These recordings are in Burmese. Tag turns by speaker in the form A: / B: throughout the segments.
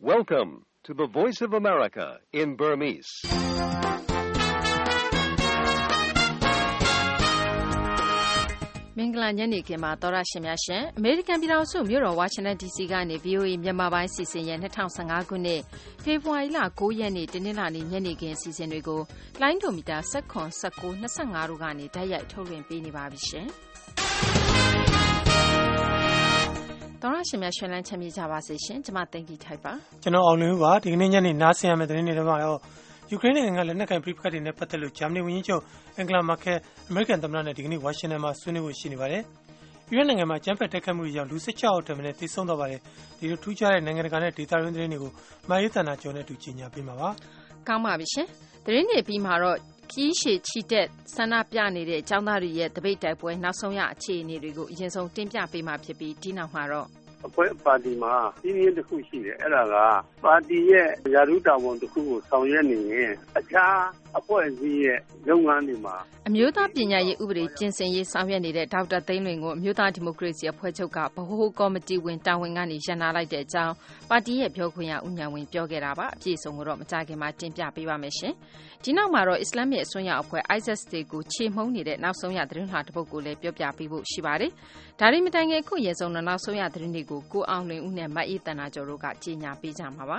A: Welcome to the Voice of America in Burmese.
B: ။မင်္ဂလာညနေခင်းပါသောရရှင်များရှင်အမေရိကန်ပြည်ထောင်စုမြို့တော်ဝါရှင်တန် DC ကနေ VOA မြန်မာပိုင်းစီစဉ်ရဲ့2015ခုနှစ်ဖေဖော်ဝါရီလ9ရက်နေ့တနင်္လာနေ့ညနေခင်းစီစဉ်တွေကိုလိုင်းဒိုမီတာ19 19 25တို့ကနေဓာတ်ရိုက်ထုတ်လွှင့်ပေးနေပါပြီရှင်။တော်ရရှင်များရှင်လန်းချမ်းမြေ့ကြပါစေရှင်ကျွန်မသိင်္ဂီထိုက်ပါ
C: ကျွန်တော်အောင်လင်းပါဒီကနေ့ညနေနားဆင်ရမယ့်သတင်းတွေတော့ယူကရိန်းနိုင်ငံကလက်နက်ကိုင်ပဋိပက္ခတွေနဲ့ပတ်သက်လို့ဂျာမနီဝန်ကြီးချုပ်အန်ဂလာမာကယ်အမေရိကန်သမ္မတနဲ့ဒီကနေ့ဝါရှင်တန်မှာဆွေးနွေးဖို့ရှိနေပါတယ်။ယူကရိန်းနိုင်ငံမှာကျန်းဖက်တိုက်ခိုက်မှုတွေကြောင့်လူ16ယောက်ထက်မနည်းသေဆုံးသွားပါတယ်။ဒီလိုထူးခြားတဲ့နိုင်ငံတကာနဲ့ဒေသတွင်းသတင်းတွေကိုမာရေးတန်တာကျော်နဲ့အတူကြီးညာပေးမှာပါ
B: ။ကောင်းပါပြီရှင်။သတင်းတွေပြီးမှာတော့ခီးရှည်ချီတက်ဆန္ဒပြနေတဲ့ចောင်းသားတွေရဲ့တပိတ်တိုက်ပွဲနောက်ဆုံးရအခြေအနေတွေကိုအရင်ဆုံးတင်ပြပေးမှာဖြစ်ပြီးဒီနောက်မှာတော့
D: အဖွဲ့ပါတီမှာပြည်ရင်းတစ်ခုရှိတယ်အဲ့ဒါကပါတီရဲ့ရာထူးတာဝန်တစ်ခုကိုဆောင်ရွက်နေရင်အခြားအဖွဲ့အစည်းရဲ့လုပ်ငန်းတွေမှာ
B: အမျိုးသားပညာရေးဥပဒေကျင့်စဉ်ရေးဆောင်ရွက်နေတဲ့ဒေါက်တာသိန်းလွင်ကိုအမျိုးသားဒီမိုကရေစီအဖွဲ့ချုပ်ကဗဟိုကော်မတီဝင်တာဝန်ကနေရန်နာလိုက်တဲ့အကြောင်းပါတီရဲ့ပြောခွင့်ရဦးဉာဏ်ဝင်းပြောခဲ့တာပါအပြည့်အစုံကိုတော့မကြာခင်မှာတင်ပြပေးပါမယ်ရှင်ဒီနောက်မှာတော့အစ္စလာမစ်အစွန်းရောက်အဖွဲ့ ISIS တွေကိုချေမှုန်းနေတဲ့နောက်ဆုံးရသတင်းလှတစ်ပုဒ်ကိုလည်းပြောပြပေးဖို့ရှိပါတယ်ဒါရီမတိုင်ခင်အခုရေဆုံးနောက်ဆုံးရသတင်းတွေကိုကိုအောင်လွင်ဦးနဲ့မအေးတန်နာကျော်တို့ကကြီးညာပေးကြမှာပါ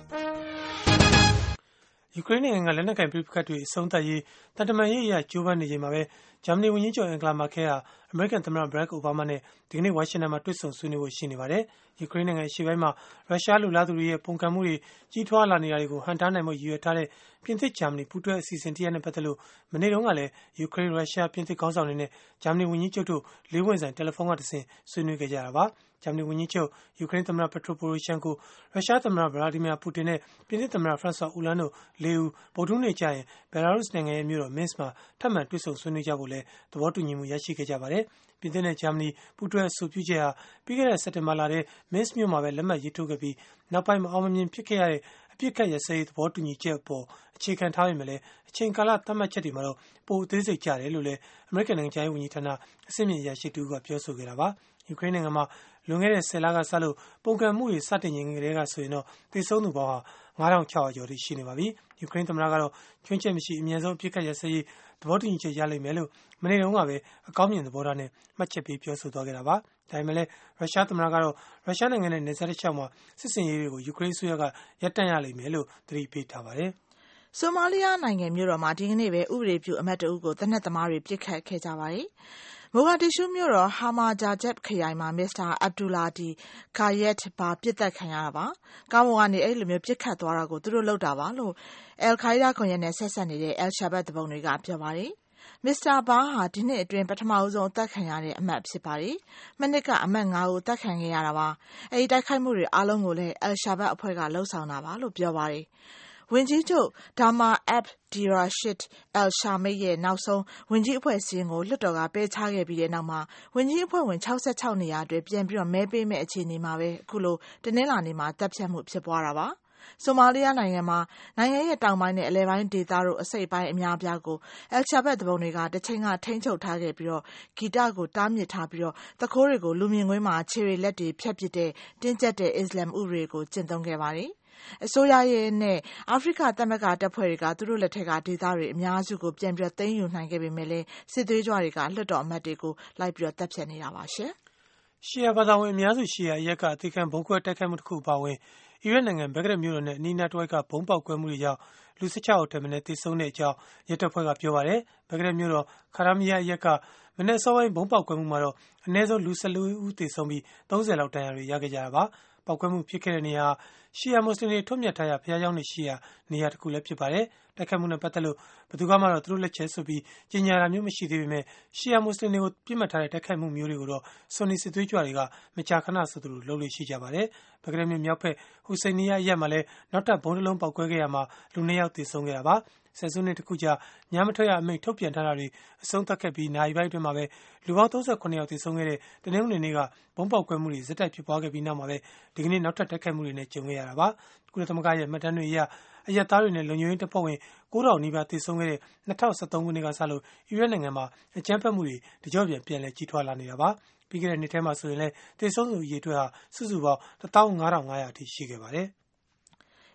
C: ယူကရိန်းနိုင်ငံကလက်နက်ကိုင်ပဋိပက္ခတွေအဆုံးသတ်ရေးတန်တမာရေးအရကြိုးပမ်းနေချိန်မှာပဲဂျာမနီဝန်ကြီးချုပ်အန်ဂလာမာကယ်ဟာအမေရိကန်သမ္မတဘရက်အိုဘားမားနဲ့ဒီကနေ့ဝါရှင်တန်မှာတွေ့ဆုံဆွေးနွေးဖို့ရှိနေပါတယ်။ယူကရိန်းနိုင်ငံအရှေ့ပိုင်းမှာရုရှားလူလားသူတွေရဲ့ပုံကံမှုတွေကြီးထွားလာနေတာတွေကိုဟန်တားနိုင်မှုရည်ရွယ်ထားတဲ့ပြင်သစ်ဂျာမနီပူးတွဲအစီအစဉ်တရက်နဲ့ပတ်သက်လို့မနေ့တုန်းကလည်းယူကရိန်းရုရှားပြင်သစ်ခေါင်းဆောင်တွေနဲ့ဂျာမနီဝန်ကြီးချုပ်တို့လေးဝင်ဆိုင်တယ်လီဖုန်းကတဆင့်ဆွေးနွေးခဲ့ကြတာပါ။ဂျာမနီဝန်ကြီးချုပ်ယူကရိန်းသမ္မတပက်ထရိုပိုရိုရှန်ကိုရုရှားသမ္မတဗလာဒီမီယာပူတင်နဲ့ပြင်သစ်သမ္မတဖရန့်ဆွာဦးလန်းတို့လေးဦးဗုဒ္ဓဟူးနေ့ကျရင်ဘယ်လာရုစ်နိုင်ငံရဲ့မြို့တော်မင်းစ်မှာထပ်မံတွေ့ဆုံဆွေးနွေးကြဖို့လည်းသဘောတူညီမှုရရှိခဲ့ကြပါတယ်။ပြင်သစ်နဲ့ဂျာမနီပူးတွဲအဆိုပြုချက်ဟာပြီးခဲ့တဲ့စက်တင်ဘာလထဲမင်းစ်မြို့မှာပဲလက်မှတ်ရေးထိုးခဲ့ပြီးနောက်ပိုင်းမအောင်မမြင်ဖြစ်ခဲ့ရတဲ့အပြစ်ကတ်ရစရေးသဘောတူညီချက်အပေါ်အခြေခံထားပေမဲ့လည်းအချိန်ကာလသတ်မှတ်ချက်တွေမှာတော့ပိုအသေးစိတ်ကြတယ်လို့လည်းအမေရိကန်နိုင်ငံခြားရေးဝန်ကြီးဌာနအဆင့်မြင့်အရာရှိတူကပြောဆိုခဲ့တာပါ။ယူကရိန်းနိုင်ငံမှာလွန်ခဲ့တဲ့10လကစလို့ပုံကံမှုတွေစတင်ရင်ကလေးကဆိုရင်တော့သေဆုံးသူပေါင်းဟာ9600ကျော်ထိရှိနေပါပြီ။ယူကရိန်းသမ္မတကတော့ကျွန်းချက်မရှိအမြန်ဆုံးအပြစ်ကတ်ရစရေးသဘောတူညီချက်ရလိမ့်မယ်လို့မနေ့တုန်းကပဲအကောင်းမြင်သဘောထားနဲ့မှတ်ချက်ပေးပြောဆိုသွားခဲ့တာပါ။ဒါပေမဲ့လည်းရုရှားသမ္မတကတော့ရုရှားနိုင်ငံနဲ့နယ်စပ်တစ်လျှောက်မှာစစ်စင်ရေးတွေကိုယူကရိန်းအစိုးရကရပ်တန့်ရလိမ့်မယ်လို့သတိပေးထားပါတယ်
E: ။ဆိုမာလီယာနိုင်ငံမြို့တော်မှာဒီကနေ့ပဲဥပဒေပြုအမတ်တအုပ်ကိုတနက်သမားတွေပြစ်ခတ်ခဲ့ကြပါတယ်။မိုဂါဒစ်ရှူးမြို့တော်ဟာမာဂျာဂျက်ခရိုင်မှာမစ္စတာအဗ်ဒူလာဒီဂါယက်ဘာပြစ်တက်ခံရတာပါ။ကားပေါ်ကနေအဲ့လိုမျိုးပြစ်ခတ်သွားတာကိုသူတို့လုပ်တာပါလို့အယ်ခိုင်ဒါကွန်ရက်နဲ့ဆက်ဆက်နေတဲ့အယ်ရှာဘတ်တပုံတွေကပြောပါတယ်။မစ္စတာဘာဟာဒီနှစ်အတွင်းပထမဆုံးအသက်ခံရတဲ့အမတ်ဖြစ်ပါတယ်။မနှစ်ကအမတ်9ဦးအသက်ခံခဲ့ရတာပါ။အဲဒီတိုက်ခိုက်မှုတွေအားလုံးကိုလည်းအယ်ရှာဘတ်အဖွဲ့ကလှုပ်ဆောင်တာပါလို့ပြောပါတယ်။ဝန်ကြီးချုပ်ဒါမာအက်ဘ်ဒီရာရှစ်အယ်ရှာမိတ်ရဲ့နောက်ဆုံးဝန်ကြီးအဖွဲ့စီရင်ကိုလွှတ်တော်ကပယ်ချခဲ့ပြီးတဲ့နောက်မှာဝန်ကြီးအဖွဲ့ဝင်66နေရာအတွက်ပြန်ပြီးတော့မဲပေးမဲ့အခြေအနေမှာပဲအခုလိုတနင်္လာနေ့မှာတပ်ဖြတ်မှုဖြစ်ပွားတာပါဆိုမာလီယာနိုင်ငံမှာနိုင်ငံရဲ့တောင်ပိုင်းနဲ့အလယ်ပိုင်းဒေသတို့အစိတ်ပိုင်းအများအပြားကိုအယ်ရှာဘတ်တပုံတွေကတချိန်ကထိန်းချုပ်ထားခဲ့ပြီးတော့ဂီတကိုတားမြစ်ထားပြီးတော့တခိုးတွေကိုလူမြင်ကွင်းမှာခြေတွေလက်တွေဖြတ်ပစ်တဲ့တင်းကျပ်တဲ့အစ္စလာမ်ဥပဒေကိုကျင့်သုံးခဲ့ပါတယ်အစိုးရရဲ့နဲ့အာဖရိကသမဂ္ဂတပ်ဖွဲ့တွေကသူတို့လက်ထက်ကဒေသတွေအများစုကိုပြန်ပြီးသိမ်းယူနိုင်ခဲ့ပေမဲ့လည်းစစ်သွေးကြွတွေကလွှတ်တော်အမတ်တွေကိုလိုက်ပြီးတပ်ဖြတ်နေတာပါရှင်
C: ။ရှီယာဘာသာဝင်အများစုရှီယာအရက်ကအသေးခံဘုံခွဲတိုက်ခိုက်မှုတစ်ခုပါဝင်အီရတ်နိုင်ငံဘဂ္ဂဒက်မြို့တော်နဲ့အနီးနားတစ်ဝိုက်ကဘုံပေါက်ကွဲမှုတွေကြောင့်လူ16ယောက်ထက်မနည်းသေဆုံးတဲ့အကြောင်းရဲတပ်ဖွဲ့ကပြောပါတယ်။ဘဂ္ဂဒက်မြို့တော်ခါရမီယာအရက်ကမနေ့စောပိုင်းဘုံပေါက်ကွဲမှုမှာတော့အနည်းဆုံးလူ14ဦးသေဆုံးပြီး30လောက်ဒဏ်ရာတွေရခဲ့ကြတာပါ။ပေါက်ကွဲမှုဖြစ်ခဲ့တဲ့နေရာရှီယာမွတ်စလင်တွေထွတ်မြတ်ထားရာဘုရားကျောင်းတွေရှိရာနေရာတစ်ခုလည်းဖြစ်ပါတယ်။တိုက်ခိုက်မှုနဲ့ပတ်သက်လို့ဘယ်သူမှတော့သူတို့လက်ချက်ဆိုပြီးကြေညာတာမျိုးမရှိသေးပေမဲ့ရှီယာမွတ်စလင်တွေကိုပြစ်မှတ်ထားတဲ့တိုက်ခိုက်မှုမျိုးတွေကိုတော့ဆွန်နီစစ်သွေးကြွတွေကမကြာခဏဆိုသလိုလုပ်လို့ရှိကြပါတယ်။ဘဂ္ဂဒက်မြို့မြောက်ဘက်ဟူစိန်နီယာရပ်မှာလည်းနောက်ထပ်ဘုံတစ်လုံးပေါက်ကွဲခဲ့ရမှာလူ2ယောက်သေဆုံးခဲ့တာပါ။ဆယ်စုနှစ်တစ်ခုကြာညမထွက်ရအမိန့်ထုတ်ပြန်ထားတာတွေအဆုံးသတ်ခဲ့ပြီးနိုင်ပိုင်းအတွင်းမှာပဲလူပေါင်း38ယောက်သေဆုံးခဲ့တဲ့တနင်္ဂနွေနေ့ကဘုံပေါက်ကွဲမှုတွေဇက်တိုက်ဖြစ်ပွားခဲ့ပြီးနောက်မှာပဲဒီကနေ့နောက်ထပ်တိုက်ခိုက်မှုတွေနဲ့ကြုံခဲ့ရတာပါကုလသမဂ္ဂရဲ့မှတ်တမ်းတွေအရအရပ်သားတွေနဲ့လုံခြုံရေးတပ်ဖွဲ့ဝင်9000နီးပါးသေဆုံးခဲ့တဲ့2013ခုနှစ်ကစလို့အီရတ်နိုင်ငံမှာအကြမ်းဖက်မှုတွေတကြော့ပြန်လည်ကြီးထွားလာနေတာပါပြီးခဲ့တဲ့နှစ်ထဲမှာဆိုရင်လည်းသေဆုံးသူအရေအတွက်ဟာစုစုပေါင်း15500အထိရှိခဲ့ပါတယ်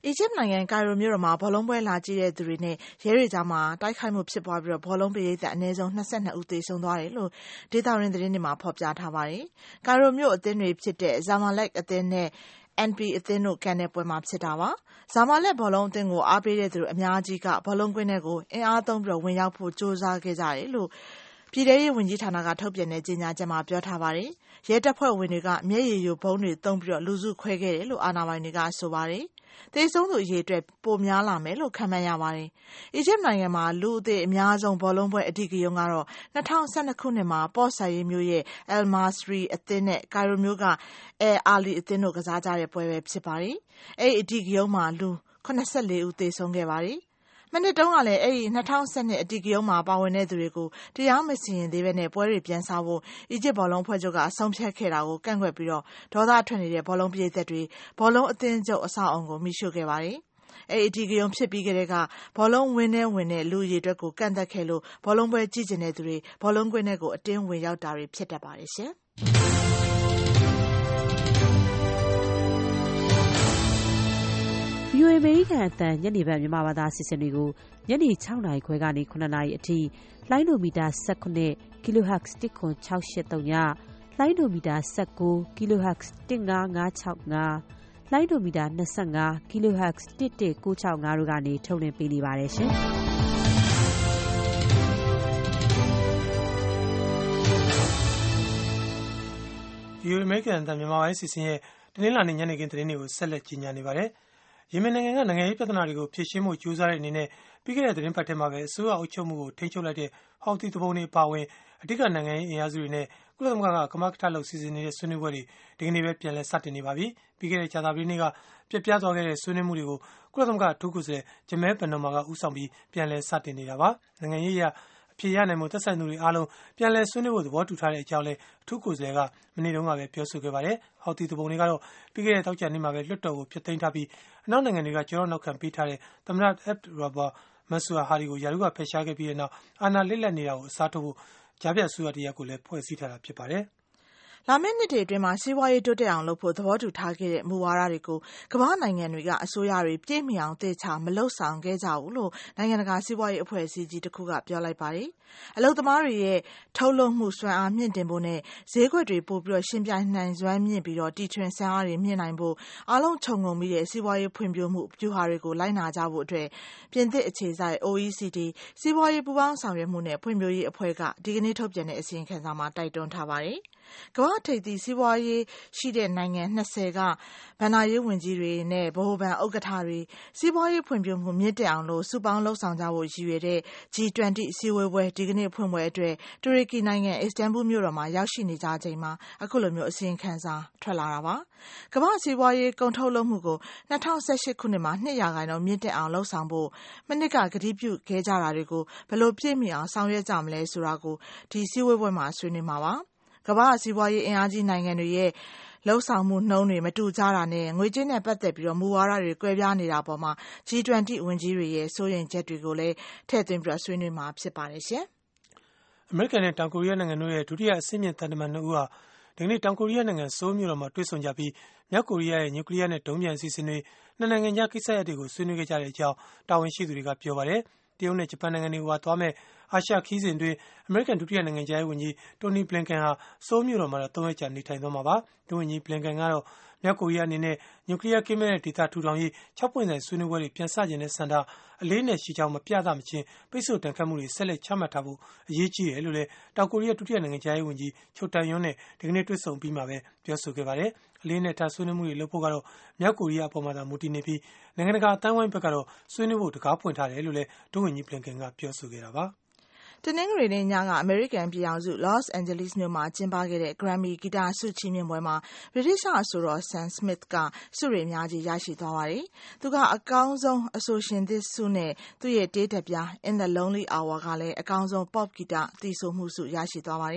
E: အီဂျစ်နိုင်ငံကိုင်ရိုမြို့တော်မှာဘောလုံးပွဲလာကြည့်တဲ့သူတွေနဲ့ရဲတွေကြားမှာတိုက်ခိုက်မှုဖြစ်ပွားပြီးတော့ဘောလုံးပရိသတ်အနည်းဆုံး22ဦးသေဆုံးသွားတယ်လို့ဒေသရင်းသတင်းတွေမှာဖော်ပြထားပါတယ်။ကိုင်ရိုမြို့အသင်းတွေဖြစ်တဲ့ Zamalek အသင်းနဲ့ NP အသင်းတို့ကန်တဲ့ပွဲမှာဖြစ်တာပါ။ Zamalek ဘောလုံးအသင်းကိုအားပေးတဲ့သူအများကြီးကဘောလုံးကွင်းထဲကိုအင်အားသုံးပြီးဝင်ရောက်ဖို့ကြိုးစားခဲ့ကြတယ်လို့ပြည်ထရေးဝန်ကြီးဌာနကထုတ်ပြန်တဲ့ကြေညာချက်မှာပြောထားပါတယ်။ရဲတပ်ဖွဲ့ဝင်တွေကမျက်ရည်ယိုဗုံးတွေသုံးပြီးလူစုခွဲခဲ့တယ်လို့အာဏာပိုင်တွေကဆိုပါတယ်။သေဆုံးသူအရေအတွက်ပိုများလာမယ်လို့ခန့်မှန်းရပါတယ်။အီဂျစ်နိုင်ငံမှာလူအသေးအများဆုံးဘောလုံးပွဲအဓိကရုဏ်းကတော့2012ခုနှစ်မှာပေါ့ဆာရီမြို့ရဲ့ El Masri အသင်းနဲ့ကိုင်ရိုမြို့က Al Ahly အသင်းတို့ကစားကြတဲ့ပွဲပဲဖြစ်ပါတယ်။အဲဒီအဓိကရုဏ်းမှာလူ84ဦးသေဆုံးခဲ့ပါတယ်။မနှစ်တုန်းကလည်းအဲဒီ2012အဓိကရုဏ်းမှာပါဝင်တဲ့သူတွေကိုတရားမစီရင်သေးဘဲနဲ့ပွဲတွေပြန်စားဖို့အီဂျစ်ဘောလုံးဖွဲ့ချုပ်ကအဆုံးဖြတ်ခဲ့တာကိုကန့်ကွက်ပြီးတော့ဒေါသထွက်နေတဲ့ဘောလုံးပရိသတ်တွေဘောလုံးအသင်းချုပ်အဆောက်အုံကိုမိရှို့ခဲ့ပါတယ်။အဲဒီအဓိကရုဏ်းဖြစ်ပြီးကတည်းကဘောလုံးဝင်းထဲဝင်တဲ့လူအရေအတွက်ကိုကန့်သတ်ခဲ့လို့ဘောလုံးပွဲကြည့်ကျင်တဲ့သူတွေဘောလုံးကွင်းထဲကိုအတင်းဝင်ရောက်တာတွေဖြစ်တတ်ပါတယ်ရှင်။
F: VOA အမေရိကန်အသံညနေပိုင်းမြန်မာဘာသာအစီအစဉ်တွေကိုညနေ6နာရီခွဲကနေ9နာရီအထိလိုင်းဒိုမီတာ19 kHz 10683ညလိုင်းဒိုမီတာ19 kHz 15565လိုင်းဒိုမီတာ25 kHz 11965တို့ကနေထုတ်လွှင့်ပေးနေပါတယ်ရှင်။
C: VOA အမေရိကန်အသံမြန်မာပိုင်းအစီအစဉ်ရဲ့တနင်္လာနေ့ညနေခင်းသတင်းတွေကိုဆက်လက်ကြီးညာနေပါတယ်။ယီမင်နိုင်ငံကနိုင်ငံရေးပြဿနာတွေကိုဖြေရှင်းဖို့ကြိုးစားတဲ့အနေနဲ့ပြီးခဲ့တဲ့သတင်းပတ်ထဲမှာပဲအစိုးရအုပ်ချုပ်မှုကိုထိန်းချုပ်လိုက်တဲ့ဟောက်တီသူပုန်တွေပါဝင်အဓိကနိုင်ငံရေးအင်အားစုတွေနဲ့ကုလသမဂ္ဂကမကထလုပ်စီစဉ်နေတဲ့ဆွေးနွေးပွဲတွေဒီကနေ့ပဲပြန်လည်စတင်နေပါပြီ။ပြီးခဲ့တဲ့ကြာသပတေးနေ့ကပြတ်ပြားသွားခဲ့တဲ့ဆွေးနွေးမှုတွေကိုကုလသမဂ္ဂအထူးကိုယ်စားလှယ်ဂျမဲဘန်နိုမာကဦးဆောင်ပြီးပြန်လည်စတင်နေတာပါ။နိုင်ငံရေးအရအဖြေရနိုင်မှုသက်ဆိုင်သူတွေအားလုံးပြန်လည်ဆွေးနွေးဖို့သဘောတူထားတဲ့အကြောင်းလည်းအထူးကိုယ်စားလှယ်ကမနေ့တုန်းကပဲပြောဆိုခဲ့ပါတယ်။ဟောက်တီသူပုန်တွေကတော့ပြီးခဲ့တဲ့တောက်ကြနေ့မှာပဲလွှတ်တော်ကိုဖျက်သိမ်းထားပြီးအနောက်နိုင်ငံတွေကကြောနောက်ခံပေးထားတဲ့သမ္မတ Abdel Mansour Hadi ကိုယာရုကဖယ်ရှားခဲ့ပြီးတဲ့နောက်အာဏာလစ်လပ်နေတာကိုအစားထိုးဖို့ကြားဖြတ်အစိုးရတရပ်ကိုလည်းဖွဲ့စည်းထားတာဖြစ်ပါတယ်။
E: လာမယ့်နှစ်တွေအတွင်းမှာစီးပွားရေးတိုးတက်အောင်လုပ်ဖို့သဘောတူထားခဲ့တဲ့မူဝါဒတွေကိုကမ္ဘာနိုင်ငံတွေကအစိုးရတွေပြည့်မီအောင်သေချာမလုပ်ဆောင်ခဲ့ကြဘူးလို့နိုင်ငံတကာစီးပွားရေးအဖွဲ့အစည်းကြီးတစ်ခုကပြောလိုက်ပါတယ်။အလုပ်သမားတွေရဲ့ထုတ်လုပ်မှုစွမ်းအားမြင့်တင်ဖို့နဲ့ဈေးကွက်တွေပို့ပြီးရှင်ပြိုင်နိုင်စွမ်းမြင့်ပြီးတီထွင်စွမ်းအားတွေမြင့်နိုင်ဖို့အားလုံးခြုံငုံပြီးတဲ့စီးပွားရေးဖွံ့ဖြိုးမှုဗျူဟာတွေကိုလိုက်နာကြဖို့အတွက်ပြင်သစ်အခြေစိုက် OECD စီးပွားရေးပူးပေါင်းဆောင်ရွက်မှုနဲ့ဖွံ့ဖြိုးရေးအဖွဲ့ကဒီကနေ့ထုတ်ပြန်တဲ့အစီရင်ခံစာမှာတိုက်တွန်းထားပါတယ်။ကမ္ဘာထိပ်သီးစီးပွားရေးရှိတဲ့နိုင်ငံ20ကဘဏ္ဍာရေးဝန်ကြီးတွေနဲ့ဗဟိုဘဏ်ဥက္ကဋ္ဌတွေစီးပွားရေးဖွံ့ဖြိုးမှုမြင့်တက်အောင်လို့စုပေါင်းလှုပ်ဆောင်ကြဖို့ရည်ရွယ်တဲ့ G20 အစည်းအဝေးပွဲဒီကနေ့ဖွင့်ပွဲအတွက်တူရကီနိုင်ငံအစ္စတန်ဘူလ်မြို့တော်မှာရောက်ရှိနေကြချိန်မှာအခုလိုမျိုးအစီရင်ခံစာထွက်လာတာပါ။ကမ္ဘာစီးပွားရေးကုန်ထုတ်လုပ်မှုကို2018ခုနှစ်မှာ2%မြင့်တက်အောင်လှုပ်ဆောင်ဖို့မနှစ်ကကတိပြုခဲ့ကြတာတွေကိုဘယ်လိုပြည့်မီအောင်ဆောင်ရွက်ကြမလဲဆိုတာကိုဒီစည်းဝေးပွဲမှာဆွေးနွေးမှာပါ။ကမ္ဘာစီးပွားရေးအင်အားကြီးနိုင်ငံတွေရဲ့လှုပ်ဆောင်မှုနှုန်းတွေမတူကြတာနဲ့ငွေကြေးနဲ့ပတ်သက်ပြီးမူဝါဒတွေကွဲပြားနေတာပေါ်မှာ G20 ဝန်ကြီးတွေရဲ့စိုးရိမ်ချက်တွေကိုလည်းထည့်သွင်းပြီးဆွေးနွေးမှာဖြစ်ပါတယ်ရှင်
C: ။အမေရိကန်နဲ့တောင်ကိုရီးယားနိုင်ငံတို့ရဲ့ဒုတိယအဆင့်မြင့်သံတမန်2ဦးဟာဒီကနေ့တောင်ကိုရီးယားနိုင်ငံဆိုးလ်မြို့တော်မှာတွေ့ဆုံကြပြီးမြောက်ကိုရီးယားရဲ့နျူကလ িয়ার နဲ့ဒုံးပျံအစီအစဉ်တွေနှစ်နိုင်ငံကြားကိစ္စရပ်တွေကိုဆွေးနွေးခဲ့ကြတဲ့အကြောင်းတာဝန်ရှိသူတွေကပြောပါတယ်။တရုတ်နဲ့ဂျပန်နိုင်ငံတွေကိုသွားမဲ့အာရှခီးစဉ်တွင်အမေရိကန်ဒုတိယနိုင်ငံခြားရေးဝန်ကြီးတိုနီဘလင်ကန်ဟာဆိုးလ်မြို့တော်မှာ3ရက်ကြာနေထိုင်သွားမှာပါ။ဒုဝန်ကြီးဘလင်ကန်ကတော့မြောက်ကိုရီးယားအနေနဲ့နျူကလ িয়ার ကင်းမဲ့တဲ့ဒေသထူထောင်ရေး6ပွင့်ဆိုင်ဆွေးနွေးပွဲတွေပြန်စခြင်းနဲ့ဆန္ဒအလေးနဲ့ရှိကြောင်းမပြသမချင်းပိတ်ဆို့တန်ခတ်မှုတွေဆက်လက်ချမှတ်ထားဖို့အရေးကြီးတယ်လို့လည်းတောင်ကိုရီးယားဒုတိယနိုင်ငံခြားရေးဝန်ကြီးချိုတန်ယွန်းနဲ့ဒီကနေ့တွေ့ဆုံပြီးမှပဲပြောဆိုခဲ့ပါတယ်။အလေးနဲ့ထားဆွေးနွေးမှုတွေလုပ်ဖို့ကတော့မြောက်ကိုရီးယားအပေါ်မှာသာမူတည်နေပြီးနိုင်ငံတကာအတိုင်းအဝိုင်းဘက်ကတော့ဆွေးနွေးဖို့တကားဖွင့်ထားတယ်လို့လည်းဒုဝန်ကြီးဘလင်ကန်ကပြောဆိုခဲ့တာပါ။
E: တနင်္ဂနွေနေ့ညကအမေရိကန်ပြည်ထောင်စု Los Angeles မြို့မှာကျင်းပခဲ့တဲ့ Grammy ဂီတဆုချီးမြှင့်ပွဲမှာဗြိတိသျှအဆိုတော် Sam Smith ကဆုတွေအများကြီးရရှိသွားပါတယ်။သူကအကောင်းဆုံးအဆိုရှင်သစ်ဆုနဲ့သူ့ရဲ့တေးဓာတ်ပြား In the Lonely Hour ကလည်းအကောင်းဆုံး Pop ဂီတသီဆိုမှုဆုရရှိသွားပါတယ်။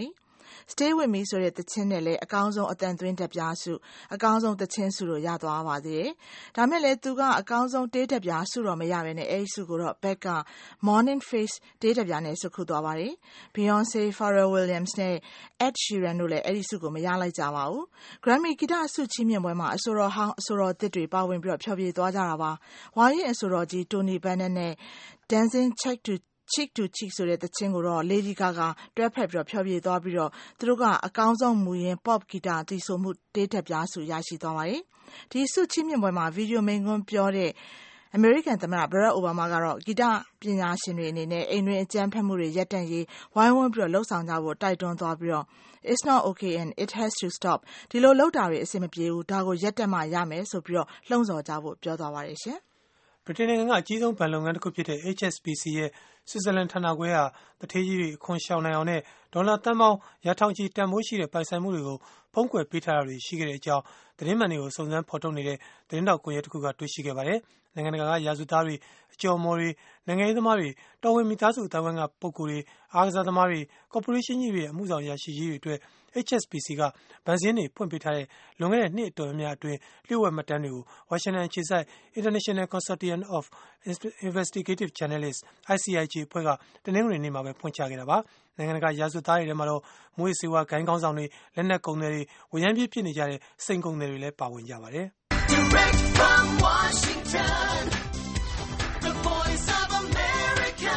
E: Stay With Me ဆိုတဲ့သချင်းနဲ့လည်းအကောင်းဆုံးအသံသွင်းတက်ပြဆုအကောင်းဆုံးသချင်းဆုတို့ရသွားပါသေးတယ်။ဒါမဲ့လည်းသူကအကောင်းဆုံးတေးတက်ပြဆုတော့မရဘဲနဲ့အဲဒီဆုကိုတော့ Beck က Morning Face တေးတက်ပြနဲ့ဆုခုသွားပါတယ်။ Beyonce, Pharrell Williams နဲ့ Ed Sheeran တို့လည်းအဲဒီဆုကိုမရလိုက်ကြပါဘူး။ Grammy ဂီတဆုချီးမြှင့်ပွဲမှာအဆိုတော်ဟောင်းအဆိုတော်သစ်တွေပါဝင်ပြီးတော့ဖျော်ဖြေသွားကြတာပါ။ဝါရင်အဆိုတော်ကြီး Tony Bennett နဲ့ Dancing Cheek to Cheek ဆိုတဲ့သချင်းကိုတော့ Lady Gaga တွဲဖက်ပြီးတော့ဖျော်ဖြေသွားပြီးတော့သူတို့ကအကောင်းဆုံးမူရင်း Pop ဂီတသီဆိုမှုတေးတက်ပြဆုရရှိသွားပါတယ်။ဒီဆုချီးမြှင့်ပွဲမှာဗီဒီယိုမိန့်ခွန်းပြောတဲ့အမေရိကန်သမ္မတ Barack Obama ကတော့ဂီတပညာရှင်တွေအနေနဲ့အိမ်တွင်းအကြမ်းဖက်မှုတွေရပ်တန့်ရေးဝိုင်းဝန်းပြီးတော့လှုပ်ဆောင်ကြဖို့တိုက်တွန်းသွားပြီးတော့ It's not okay and it has to stop ဒီလိုလှုပ်တာတွေအဆင်မပြေဘူးဒါကိုရပ်တန့်မှရမယ်ဆိုပြီးတော့လှုံ့ဆော်ကြဖို့ပြောသွားပါတယ်ရှင်
C: ဗြိတိန်နိုင်ငံကအကြီးဆုံးဘဏ်လုပ်ငန်းတစ်ခုဖြစ်တဲ့ HSBC ရဲ့ဆွစ်ဇာလန်ဌာနခွဲဟာတထေးကြီးတွေအခွန်ရှောင်နိုင်အောင်နဲ့ဒေါ်လာသန်းပေါင်းရာထောင်ချီတန်ဖိုးရှိတဲ့ပိုင်ဆိုင်မှုတွေကိုဖုံးကွယ်ပေးထားတာတွေရှိခဲ့တဲ့အကြောင်းသတင်းမှန်တွေကိုစုံစမ်းဖော်ထုတ်နေတဲ့သတင်းတောက်ကွန်ရက်တစ်ခုကတွေ့ရှိခဲ့ပါတယ်။နိုင်ငံတကာကရာဇဝတ်သားတွေအကျော်မော်တွေနိုင်ငံရေးသမားတွေတော်ဝင်မိသားစုအတိုင်းအဝိုင်းကပုဂ္ဂိုလ်တွေအားကစားသမားတွေကော်ပိုရေးရှင်းကြီးတွေအမှုဆောင်ရရှိကြီးတွေအတွက် HSBC ကဗန်စင်းတွေဖွင့်ပေးထားတဲ့လွန်ခဲ့တဲ့နှစ်အတော်များများအတွင်းလျှို့ဝှက်မှတ်တမ်းတွေကိုဝါရှင်တန်အခြေစိုက် International Consortium of Investigative Journalists ICIJ အဖွဲ့ကတနင်္ဂနွေနေ့မှာပဲဖွင့်ချခဲ့တာပါ။နိုင်ငံတကာရာဇဝတ်သားတွေထဲမှာတော့မွေးစေဝါဂိုင်းကောင်းဆောင်တွေလက်နက်ကုန်တွေဝရမ်းပြေးဖြစ်နေကြတဲ့စိန်ကုန်တွေလည်းပါဝင်ကြပါတယ်။ Direct from Washington, the Voice of America,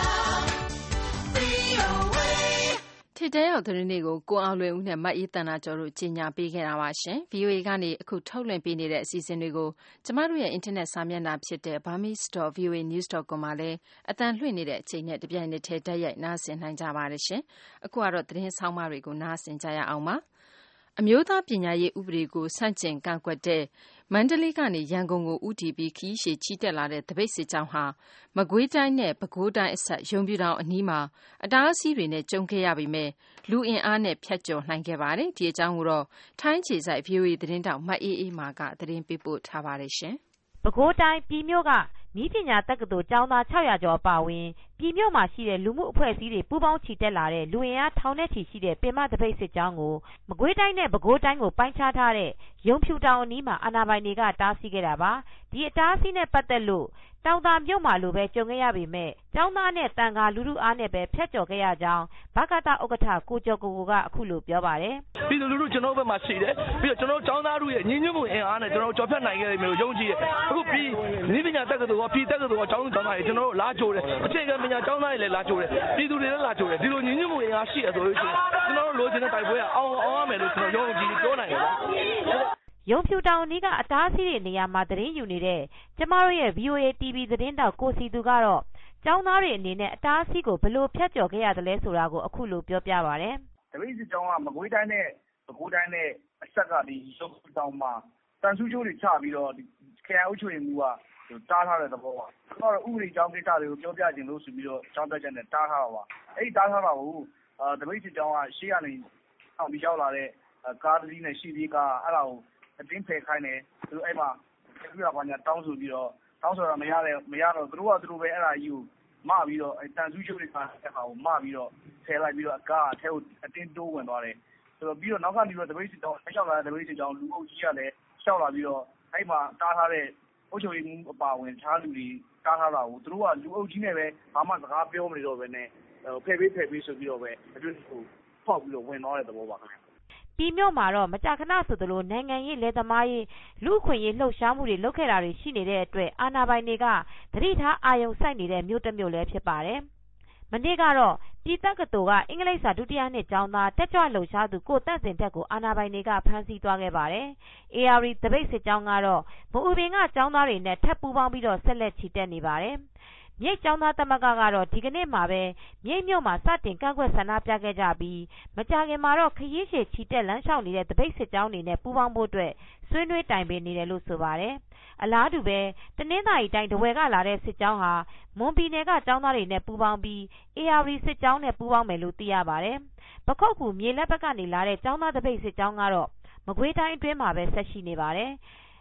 B: VOA ထိတဲ့ရောက်သတင်းတွေကိုကိုအောင်လွင်ဦးနဲ့မအေးတန်နာကျော်တို့ကြီးညာပေးခဲ့တာပါရှင်။ VOA ကနေအခုထုတ်လွှင့်ပေးနေတဲ့အစီအစဉ်တွေကိုကျမတို့ရဲ့အင်တာနက်စာမျက်နှာဖြစ်တဲ့ burmese.voanews.com မှာလည်းအသံလွှင့်နေတဲ့အချိန်နဲ့တပြိုင်နက်တည်းဓာတ်ရိုက်နားဆင်နိုင်ကြပါတယ်ရှင်။အခုကတော့သတင်းဆောင်မတွေကိုနားဆင်ကြရအောင်ပါ။အမျိုးသားပညာရေးဥပဒေကိုဆန့်ကျင်ကန့်ကွက်တဲ့မန္တလေးကနေရန်ကုန်ကိုဦးတည်ပြီးခရီးရှည်ချီတက်လာတဲ့တပိတ်စစ်ကြောင်းဟာမကွေးတိုင်းနဲ့ပဲခူးတိုင်းအစပ်ရုံပြူတောင်အနီးမှာအတားအဆီးတွေနဲ့ကြုံခဲ့ရပေမဲ့လူအင်အားနဲ့ဖျက်ကျော်နိုင်ခဲ့ပါတယ်။ဒီအကြောင်းကိုတော့ထိုင်းခြေစိုက် VOA သတင်းတောက်မအေးအေးမာကသတင်းပေးပို့ထားပါတယ်ရှင်
G: ။ပဲခူးတိုင်းပြည်မြို့ကနည်းပညာတက္ကသိုလ်ကျောင်းသား600ကျော်အပါအဝင်ပြည်မြို့မှာရှိတဲ့လူမှုအဖွဲ့အစည်းတွေပူးပေါင်းချီတက်လာတဲ့လူအင်အားထောင်နဲ့ချီရှိတဲ့ပင်မတပိတ်စစ်ကြောင်းကိုမကွေးတိုင်းနဲ့ပဲခူးတိုင်းကိုပိုင်းခြားထားတဲ့ရုံဖြူတောင်အနီးမှာအာဏာပိုင်တွေကတားဆီးခဲ့တာပါ။ဒီအတားအဆီးနဲ့ပတ်သက်လို့တောင်သာမြို့မှာလိုပဲကြုံခဲ့ရပေမဲ့ကျောင်းသားနဲ့တန်ခါလူထုအားနဲ့ပဲဖျက်ကျော်ခဲ့ရကြောင်းဗကသဥက္ကဋ္ဌကိုကျော်ကိုကအခုလိုပြောပါတယ်
H: ။ပြည်သူလူထုကျွန်တော်ဘက်မှာရှိတယ်ပြီးတော့ကျွန်တော်ကျောင်းသားတို့ရဲ့ညီညွတ်မှုအင်အားနဲ့ကျွန်တော်ကျော်ဖြတ်နိုင်ခဲ့တယ်မျိုးယုံကြည်တယ်။အခုပြည်နည်းပညာတက္ကသိုလ်ကပြည်တက္ကသိုလ်ကကျောင်းသားတွေကျွန်တော်တို့လာကြိုတယ်အခြေခံပညာကျောင်းသားတွေလည်းလာကြိုတယ်ပြည်သူတွေလည်းလာကြိုတယ်ဒီလိုညီညွတ်မှုအင်အားရှိရဆိုလို့ရှိရင်ကျွန်တော်တို့လိုချင်တဲ့တိုက်ပွဲကအောင်ရမယ်လို့ကျွန်တော်ယုံကြည်ပြောနိုင်တယ်
G: ရုံဖြူတောင်အနီးကအတားအဆီးတွေနေရာမှာသတင်းယူနေတဲ့ကျမတို့ရဲ့ VOA TV သတင်းတောက်ကိုစီသူကတော့ကျောင်းသားတွေအနေနဲ့အတားအဆီးကိုဘယ်လိုဖျက်ကျော်ခဲ့ရသလဲဆိုတာကိုအခုလိုပြောပြပါတယ်
I: ။တပိတ်စစ်ကြောင်းကမကွေးတိုင်းနဲ့ပဲခူးတိုင်းနဲ့အဆက်ကဒီရုံဖြူတောင်မှာတန်ဆူးချိုးတွေချပြီးတော့ခရိုင်အုပ်ချုပ်ရေးမှူးကတားထားတဲ့သဘောပါ။တော့ဥပဒေကြောင်းကိစ္စတွေကိုပြောပြခြင်းလို့ဆိုပြီးတော့ကျောင်းတက်ချက်နဲ့တားထားတာပါ။အဲ့ဒီတားထားတာကိုတပိတ်စစ်ကြောင်းကရှေ့ကနေအောင်ပြီးရောက်လာတဲ့ကားတစ်စီးနဲ့ရှေ့ပြေးကားအဲ့ဒါကိုအတင်းဖယ်ခိုင်းတယ်သူတို့အဲ့မှာပြပါညာတောင်းဆိုပြီးတော့တောင်းဆိုတာမရတော့သူတို့ကသူတို့ပဲအဲ့ဒါကြီးကိုမပြီးတော့တန်ဆူးချုပ်တွေကအဲ့ဟာကိုမပြီးတော့ဖယ်လိုက်ပြီးတော့အကားအထဲကိုအတင်းတိုးဝင်သွားတယ်ဆိုတော့ပြီးတော့နောက်ကနေပြီးတော့တပိတ်စစ်ကြောင်းဆက်ရောက်လာတဲ့တပိတ်စစ်ကြောင်းလူအုပ်ကြီးကလည်းရှောက်လာပြီးတော့အဲ့မှာတားထားတဲ့အုပ်ချုပ်ရေးမှူးအပါဝင်ခြားလူတွေတားထားတာကိုသူတို့ကလူအုပ်ကြီးနဲ့ပဲဘာမှစကားပြောမနေတော့ပဲနဲ့ဖယ်ပေးဆိုပြီးတော့ပဲအတွင်းကိုဖောက်ပြီးတော့ဝင်သွားတဲ့သဘောပါခင်ဗျ
G: ပြည်မြို့မှာတော့မကြာခဏဆိုသလိုနိုင်ငံရေးလယ်သမားရေးလူအခွင့်ရေးလှုပ်ရှားမှုတွေလုပ်ခဲ့တာတွေရှိနေတဲ့အတွက်အာဏာပိုင်တွေကသတိထားအာရုံစိုက်နေတဲ့မြို့တစ်မြို့လည်းဖြစ်ပါတယ်။မနေ့ကတော့ပြည်တက္ကသိုလ်ကအင်္ဂလိပ်စာဒုတိယနှစ်ကျောင်းသားတက်ကြွလှုပ်ရှားသူကိုတန့်စင်တက်ကိုအာဏာပိုင်တွေကဖမ်းဆီးသွားခဲ့ပါတယ်။ AR တပိတ်စစ်ကြောင်းကတော့မအူပင်ကကျောင်းသားတွေနဲ့ထပ်ပူးပေါင်းပြီးတော့ဆက်လက်ချီတက်နေပါတယ်။မြိတ်ကျောင်းသားသမဂ္ဂကတော့ဒီကနေ့မှာပဲမြိတ်မြို့မှာစတင်ကန့်ကွက်ဆန္ဒပြခဲ့ကြပြီးမကြာခင်မှာတော့ခရီးရှည်ချီတက်လမ်းလျှောက်နေတဲ့တပိတ်စစ်ကြောင်းတွေနဲ့ပူးပေါင်းဖို့အတွက်ဆွေးနွေးတိုင်ပင်နေတယ်လို့ဆိုပါတယ်။အလားတူပဲတနင်္သာရီတိုင်းတဝယ်ကလာတဲ့စစ်ကြောင်းဟာမွန်ပြည်နယ်ကကျောင်းသားတွေနဲ့ပူးပေါင်းပြီး AR စစ်ကြောင်းနဲ့ပူးပေါင်းမယ်လို့သိရပါတယ်။ပခုတ်ကူမြေလက်ဘက်ကနေလာတဲ့ကျောင်းသားတပိတ်စစ်ကြောင်းကတော့မကွေးတိုင်းအတွင်းမှာပဲဆက်ရှိနေပါတယ်။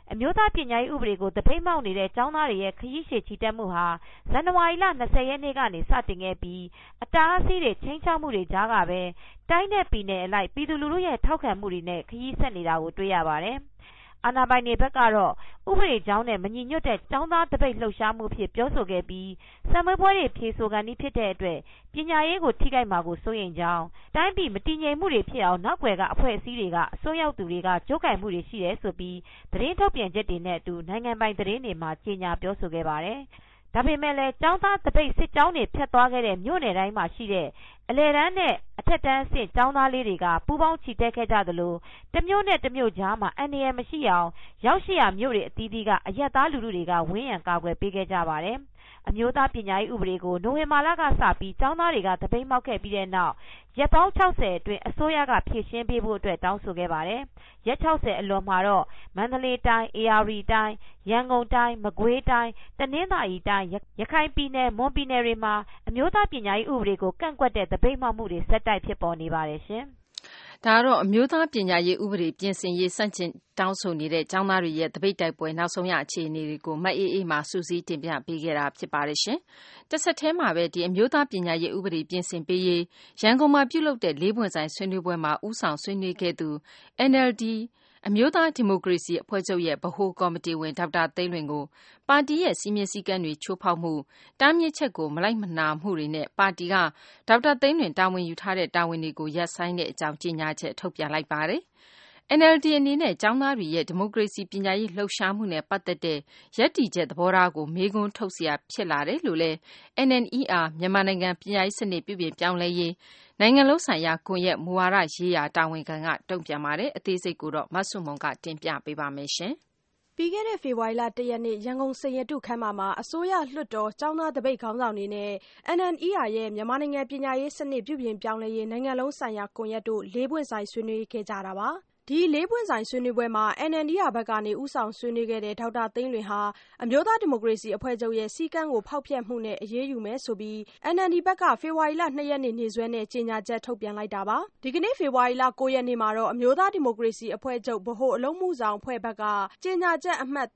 G: အမျိုးသားပညာရေးဥပဒေကိုတပိတ်မှောက်နေတဲ့ကျောင်းသားတွေရဲ့ခရီးရှည်ချီတက်မှုဟာဇန်နဝါရီလ20 ရက်နေ့ကနေစတင်ခဲ့ပြီးအတားအဆီးတွေချင်းချောက်မှုတွေကြားကပဲတိုင်းနဲ့ပြည်နယ်အလိုက်ပြည်သူလူထုရဲ့ထောက်ခံမှုတွေနဲ့ခရီးဆက်နေတာကိုတွေ့ရပါတယ်။အာဏာပိုင်တွေဘက်ကတော့ဥပဒေကြောင်းနဲ့မညီညွတ်တဲ့ကျောင်းသားတပိတ်လှုပ်ရှားမှုဖြစ်ပြောဆိုခဲ့ပြီးဆံမွေးပွဲတွေဖြေဆိုကန်ဒီဖြစ်တဲ့အတွက်ပညာရေးကိုထိခိုက်မှာကိုစိုးရိမ်ကြောင်းတိုင်းပြည်မတည်ငြိမ်မှုတွေဖြစ်အောင်နောက်ွယ်ကအဖွဲ့အစည်းတွေကအစိုးရသူတွေကကြိုးကိုင်မှုတွေရှိတယ်ဆိုပြီးသတင်းထုတ်ပြန်ချက်တွေနဲ့အတူနိုင်ငံပိုင်သတင်းတွေမှာကြေညာပြောဆိုခဲ့ပါတယ်။ဒါပေမဲ့လည်းကျောင်းသားတပိတ်စစ်ကြောင်းတွေဖြတ်သွားခဲ့တဲ့မြို့နယ်တိုင်းမှာရှိတဲ့အလယ်တန်းနဲ့အထက်တန်းအဆင့်ကျောင်းသားလေးတွေကပူးပေါင်းချီတက်ခဲ့ကြသလိုတမျိုးနဲ့တမျိုးကြားမှာအန္တရာယ်မရှိအောင်ရောက်ရှိရာမြို့တွေအသီးသီးကအရက်သားလူထုတွေကဝန်းရံကာကွယ်ပေးခဲ့ကြပါတယ်။အမျိုးသားပညာရေးဥပဒေကိုနိုဝင်ဘာလကစပြီးကျောင်းသားတွေကတပိတ်မှောက်ခဲ့ပြီးတဲ့နောက်ရက်ပေါင်း60အတွင်းအစိုးရကဖြည့်ရှင်းပေးဖို့အတွက်တောင်းဆိုခဲ့ပါတယ်။ရက်60အလွန်မှာတော့မန္တလေးတိုင်း၊ဧရာဝတီတိုင်း၊ရန်ကုန်တိုင်း၊မကွေးတိုင်း၊တနင်္သာရီတိုင်း၊ရခိုင်ပြည်နယ်၊မွန်ပြည်နယ်တွေမှာအမျိုးသားပညာရေးဥပဒေကိုကန့်ကွက်တဲ့တပိတ်မှောက်မှုတွေဆက်တိုက်ဖြစ်ပေါ်နေပါတယ်ရှင်။
B: ဒါကတော့အမျိုးသားပညာရေးဥပဒေပြင်ဆင်ရေးစန့်ကျင်တောင်းဆိုနေတဲ့ကျောင်းသားတွေရဲ့တပိတ်တိုက်ပွဲနောက်ဆုံးရအခြေအနေတွေကိုမအေးအေးမှစူးစီးတင်ပြပေးခဲ့တာဖြစ်ပါတယ်ရှင်။တစ်ဆက်တည်းမှာပဲဒီအမျိုးသားပညာရေးဥပဒေပြင်ဆင်ပေးရေးရန်ကုန်မှာပြုလုပ်တဲ့၄ပွင့်ဆိုင်ဆွေးနွေးပွဲမှာဦးဆောင်ဆွေးနွေးခဲ့သူ NLD အမျိုးသားဒီမိုကရေစီအဖွဲ့ချုပ်ရဲ့ဗဟိုကော်မတီဝင်ဒေါက်တာသိန်းလွင်ကိုပါတီရဲ့စည်းမျဉ်းစည်းကမ်းတွေချိုးဖောက်မှုတားမြစ်ချက်ကိုမလိုက်မနာမှုတွေနဲ့ပါတီကဒေါက်တာသိန်းလွင်တာဝန်ယူထားတဲ့တာဝန်တွေကိုရပ်ဆိုင်းတဲ့အကြောင်းကြေညာချက်ထုတ်ပြန်လိုက်ပါတယ်။ NLD အနေနဲ့ကျောင်းသားတွေရဲ့ဒီမိုကရေစီပညာရေးလှုပ်ရှားမှုနဲ့ပတ်သက်တဲ့ရပ်တည်ချက်သဘောထားကိုမေးခွန်းထုတ်เสียဖြစ်လာတယ်လို့လည်း NNER မြန်မာနိုင်ငံပညာရေးစနစ်ပြုပြင်ပြောင်းလဲရေးနိုင်ငံလုံးဆိုင်ရာကွန်ရက်မူဝါဒရေးရာတာဝန်ခံကတုံ့ပြန်ပါတယ်။အသေးစိတ်ကိုတော့မဆုမွန်ကတင်ပြပေးပါမယ်ရှင်
J: ။ပြီးခဲ့တဲ့ဖေဖော်ဝါရီလ1ရက်နေ့ရန်ကုန်စိန်ရတုခမ်းမမှာအစိုးရလွှတ်တော်ကျောင်းသားတပိတ်ခေါင်းဆောင်တွေနဲ့ NNER ရဲ့မြန်မာနိုင်ငံပညာရေးစနစ်ပြုပြင်ပြောင်းလဲရေးနိုင်ငံလုံးဆိုင်ရာကွန်ရက်တို့၄ပွင့်ဆိုင်ဆွေးနွေးခဲ့ကြတာပါ။ဒီ၄ပွင့်ဆိုင်ဆွေးနွေးပွဲမှာ NNER ဘက်ကနေဦးဆောင်ဆွေးနွေးခဲ့တဲ့ဒေါက်တာသိန်းလွင်ဟာအမျိုးသားဒီမိုကရေစီအဖွဲ့ချုပ်ရဲ့စည်းကမ်းကိုဖောက်ဖျက်မှုနဲ့အရေးယူမယ်ဆိုပြီး NLD ဘက်ကဖေဖော်ဝါရီလ2ရက်နေ့နေ့စွဲနဲ့ကြေညာချက်ထုတ်ပြန်လိုက်တာပါ။ဒီကနေ့ဖေဖော်ဝါရီလ9ရက်နေ့မှာတော့အမျိုးသားဒီမိုကရေစီအဖွဲ့ချုပ်ဗဟိုအလုံးမှုဆောင်အဖွဲ့ဘက်ကကြေညာချက်အမှတ်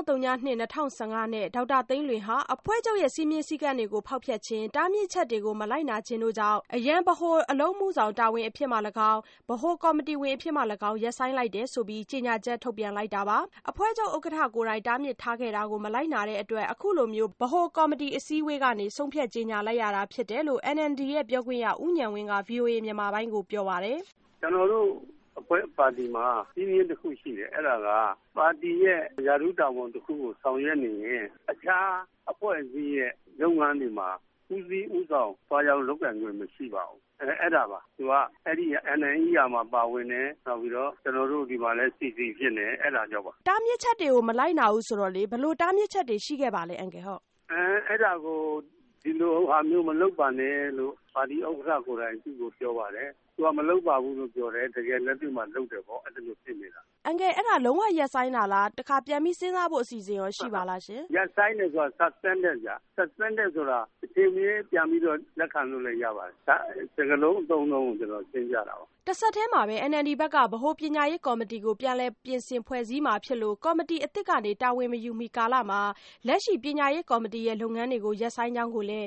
J: 3/02/2015နဲ့ဒေါက်တာသိန်းလွင်ဟာအဖွဲ့ချုပ်ရဲ့စည်းမျဉ်းစည်းကမ်းတွေကိုဖောက်ဖျက်ခြင်းတားမြစ်ချက်တွေကိုမလိုက်နာခြင်းတို့ကြောင့်အရန်ဗဟိုအလုံးမှုဆောင်တာဝန်အဖြစ်မှ၎င်းဗဟိုကော်မတီဝင်အဖြစ်မှ၎င်းရပ်ဆိုင်းလိုက်တယ်ဆိုပြီးကြေညာချက်ထုတ်ပြန်လိုက်တာပါအဖွဲ့ချုပ်ဥက္ကဋ္ဌကိုယ်တိုင်တားမြစ်ထားခဲ့တာကိုမလိုက်နာတဲ့အတွက်အခုလိုမျိုးဗဟိုကော်မတီအစည်းအဝေးကနေဆုံးဖြတ်ကြေညာလိုက်ရတာဖြစ်တယ်လို့ NND ရဲ့ပြောခွင့်ရဦးဉာဏ်ဝင်းက VOA မြန်မာပိုင်းကိုပြောပါတယ်
D: ကျွန်တော်တို့အဖွဲ့ပါတီမှာစီးရင်တစ်ခုရှိတယ်အဲ့ဒါကပါတီရဲ့ရာထူးတာဝန်တစ်ခုကိုဆောင်ရွက်နေရင်အခြားအဖွဲ့အစည်းရဲ့လုပ်ငန်းတွေမှာဦးစီးဦးဆောင်သွားရောက်လုပ်ကိုင်ခွင့်မရှိပါဘူးအဲ့ဒါပါသူကအဲ့ဒီ NNER မှာပါဝင်နေနောက်ပြီးတော့ကျွန်တော်တို့ဒီမှာလဲ CC ဖြစ်နေအဲ့ဒါကြောင့်ပါ
J: တားမြစ်ချက်တွေကိုမလိုက်နာဘူးဆိုတော့လေဘလို့တားမြစ်ချက်တွေရှိခဲ့ပါလဲအန်ကယ်ဟုတ်
D: အဲ့ဒါကိုဒီလိုဟာမျိုးမလုပ်ပါနဲ့လို့ပါတီဥက္ကဋ္ဌကိုယ်တိုင်သူ့ကိုပြောပါတယ်သူကမလုပ်ပါဘူးလို့ပြောတယ်တကယ်လက်တွေ့မှာလုပ်တယ်ပေါ့အဲ့လိုဖြစ်နေတာ
J: အန်ကယ်အဲ့ဒါလုံးဝရက်ဆိုင်တာလားတခါပြန်ပြီးစဉ်းစားဖို့အစီအစဉ်ရောရှိပါလားရှင်
D: ရက်ဆိုင်တယ်ဆိုတာ suspended ကြာ suspended ဆိုတာအချိန်မီပြန်ပြီးတော့လက်ခံလို့လည်းရပါတယ်ဒါစကလုံးအသုံးလုံးကိုကျွန်တော်ရှင်းပြတာပါ
J: တစ်ဆက်တည်းမှာပဲ NLD ဘက်ကဗဟိုပညာရေးကော်မတီကိုပြန်လည်ပြင်ဆင်ဖွဲ့စည်းမှာဖြစ်လို့ကော်မတီအသစ်ကနေတာဝန်မယူမီကာလမှာလက်ရှိပညာရေးကော်မတီရဲ့လုပ်ငန်းတွေကိုရပ်ဆိုင်းကြောင်းကိုလည်း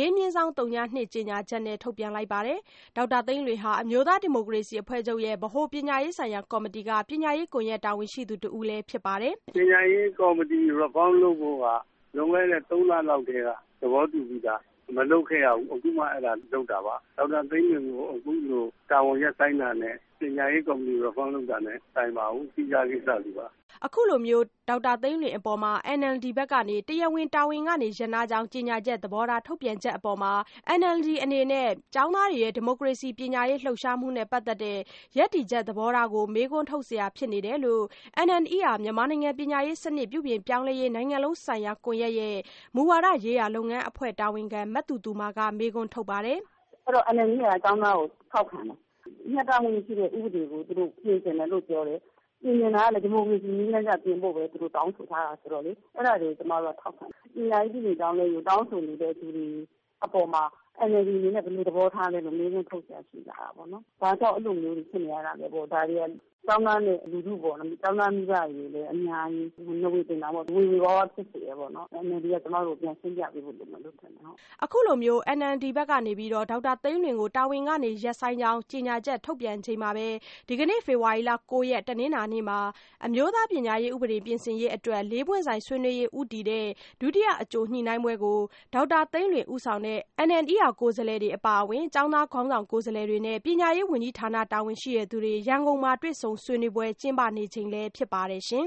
J: 4/02ကြေညာချက်နဲ့ထုတ်ပြန်လိုက်ပါတယ်ဒေါက်တာသိန်းလွင်ဟာအမျိုးသားဒီမိုကရေစီအဖွဲ့ချုပ်ရဲ့ဗဟိုပညာရေးဆိုင်ရာကော်မတီကပညာရေးကွန်ရက်တာဝန်ရှိသူတဦးလည်းဖြစ်ပါတယ်
D: ပညာရေးကော်မတီ reform လုပ်ဖို့ကလွန်ခဲ့တဲ့3လလောက်တည်းကသဘောတူပြီးသားမလုပ်ခဲ့ရဘူးအခုမှအဲ့ဒါလုပ်တာပါဒေါက်တာသိန်းလွင်ကိုအခုလိုတာဝန်ရပ်ဆိုင်တာနဲ့ပညာရေးကော်မတီ reform လုပ်တာနဲ့ဆိုင်ပါဘူးစီစာကိစ္စတွေပါ
J: အခုလိုမျိုးဒေါက်တာသိန်းလွင်အပေါ်မှာ NLD ဘက်ကနေတရားဝင်တာဝန်ကနေရနာကြောင်းကြေညာချက်သဘောထားထုတ်ပြန်ချက်အပေါ်မှာ NLD အနေနဲ့ကျောင်းသားတွေရဲ့ဒီမိုကရေစီပညာရေးလှုပ်ရှားမှုနဲ့ပတ်သက်တဲ့ရပ်တည်ချက်သဘောထားကိုမေးခွန်းထုတ်เสียဖြစ်နေတယ်လို့ NNER မြန်မာနိုင်ငံပညာရေးစနစ်ပြုပြင်ပြောင်းလဲရေးနိုင်ငံလုံးဆိုင်ရာကွန်ရက်ရဲ့မူဝါဒရေးရာလုပ်ငန်းအဖွဲ့တာဝန်ခံမတ်သူသူမာကမေးခွန်းထုတ်ပါတယ်
K: အဲ့တော့ NLER ကျောင်းသားကိုထောက်ခံတယ်ညှတမှုရှိတဲ့ဥပဒေကိုသူတို့ပြင်ဆင်တယ်လို့ပြောတယ်ပြင်နေတာကလည်းဒီမိုကရေစီနည်းလမ်းကျပြင်ဖို့ပဲသူတို့တောင်းဆိုထားတာဆိုတော့လေအဲ့ဒါတွေကျွန်တော်တို့ထောက်ခံပညာရေးပြည်ကြောင်းလေးကိုတောင်းဆိုနေတဲ့သူတွေအပေါ်မှာ NLD အနေနဲ့ဘယ်လိုသဘောထားလဲလို့မေးခွန်းထုတ်ရရှိကြတာပေါ့နော်။ဒါကြောင့်အဲ့လိုမျိုးဖြစ်နေရတာပဲပေါ့ဒါတွေကကျောင်းသားနဲ့လူထုပေါ့နော်ကျောင်းသားမိဘတွေလည်းအများကြီးနှဝေတင်တာပေါ့ဝေဝါးဖြစ်စေရပေါ့နော် NLD ကကျွန်တော်တို့ပြန်ရှင်းပြပေးဖို့လုပ်မယ်လို့ထင်တယ်ဟုတ်
J: အခုလိုမျိုး NLD ဘက်ကနေပြီးတော့ဒေါက်တာသိန်းလွင်ကိုတာဝန်ကနေရပ်ဆိုင်းကြောင်းကြေညာချက်ထုတ်ပြန်ချိန်မှာပဲဒီကနေ့ဖေဖော်ဝါရီလ 9 ရက်တနင်္လာနေ့မှာအမျိုးသားပညာရေးဥပဒေပြင်ဆင်ရေးအတွက်၄ပွင့်ဆိုင်ဆွေးနွေးရေးဦးတည်တဲ့ဒုတိယအကြိုညှိနှိုင်းပွဲကိုဒေါက်တာသိန်းလွင်ဦးဆောင်တဲ့ NLD ကိုယ်စားလှယ်တွေအပါအဝင်ကျောင်းသားခေါင်းဆောင်ကိုယ်စားလှယ်တွေနဲ့ပညာရေးဝန်ကြီးဌာနတာဝန်ရှိတဲ့သူတွေရန်ကုန်မှာတွေ့ဆုံဆွေးနွေးပွဲကျင်းပနေချိန်လည်းဖြစ်ပါတယ်ရှင်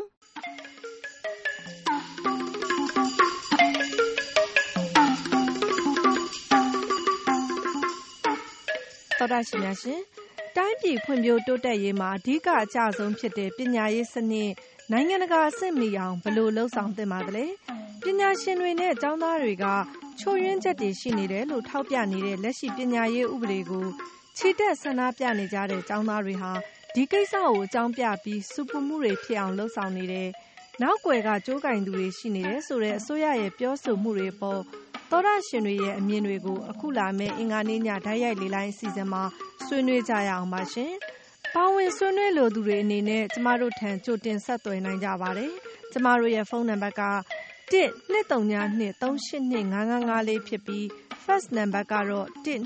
L: တော်တာရှင်များရှင်တိုင်းပြည်ဖွံ့ဖြိုးတိုးတက်ရေးမှာအဓိကအကျဆုံးဖြစ်တဲ့ပညာရေးစနစ်နိုင်ငံတကာအဆင့်မီအောင်ဘယ်လိုလှုပ်ဆောင်သင့်ပါသလဲပညာရှင်တွေနဲ့ကျောင်းသားတွေကချို့ယွင်းချက်တွေရှိနေတယ်လို့ထောက်ပြနေတဲ့လက်ရှိပညာရေးဥပဒေကိုခြေတက်ဆန္ဒပြနေကြတဲ့ကျောင်းသားတွေဟာဒီကိစ္စကိုအကြောင်းပြပြီးစူပူမှုတွေဖြစ်အောင်လှုပ်ဆောင်နေတယ်နောက်ွယ်ကကြိုးကင်သူတွေရှိနေတယ်ဆိုတဲ့အစိုးရရဲ့ပြောဆိုမှုတွေပေါ်သောရရှင်တွေရဲ့အမြင်တွေကိုအခုလာမယ့်အင်္ဂါနေ့ညဓာတ်ရိုက်လေလိုင်းအစီအစဉ်မှာဆွေးနွေးကြရအောင်ပါရှင်။ပါဝင်ဆွေးနွေးလိုသူတွေအနေနဲ့ကျမတို့ထံကြိုတင်ဆက်သွယ်နိုင်ကြပါတယ်။ကျမတို့ရဲ့ဖုန်းနံပါတ်က1-232-382-5554ဖြစ်ပြီး Fax နံပါတ်ကတော့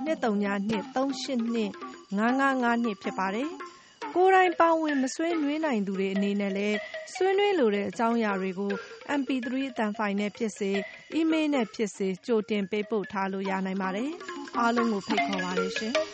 L: 1-232-382-5552ဖြစ်ပါတယ်။ကိုယ်တိုင်ပါဝင်မဆွေးနွေးနိုင်သူတွေအနေနဲ့လည်းဆွေးနွေးလိုတဲ့အကြောင်းအရာတွေကို MP3 အသံဖိုင်နဲ့ဖြစ်စေအီးမေးလ်နဲ့ဖြစ်စေကြိုတင်ပေးပို့ထားလို့ရနိုင်ပါတယ်။အားလုံးကိုဖိတ်ခေါ်ပါတယ်ရှင်။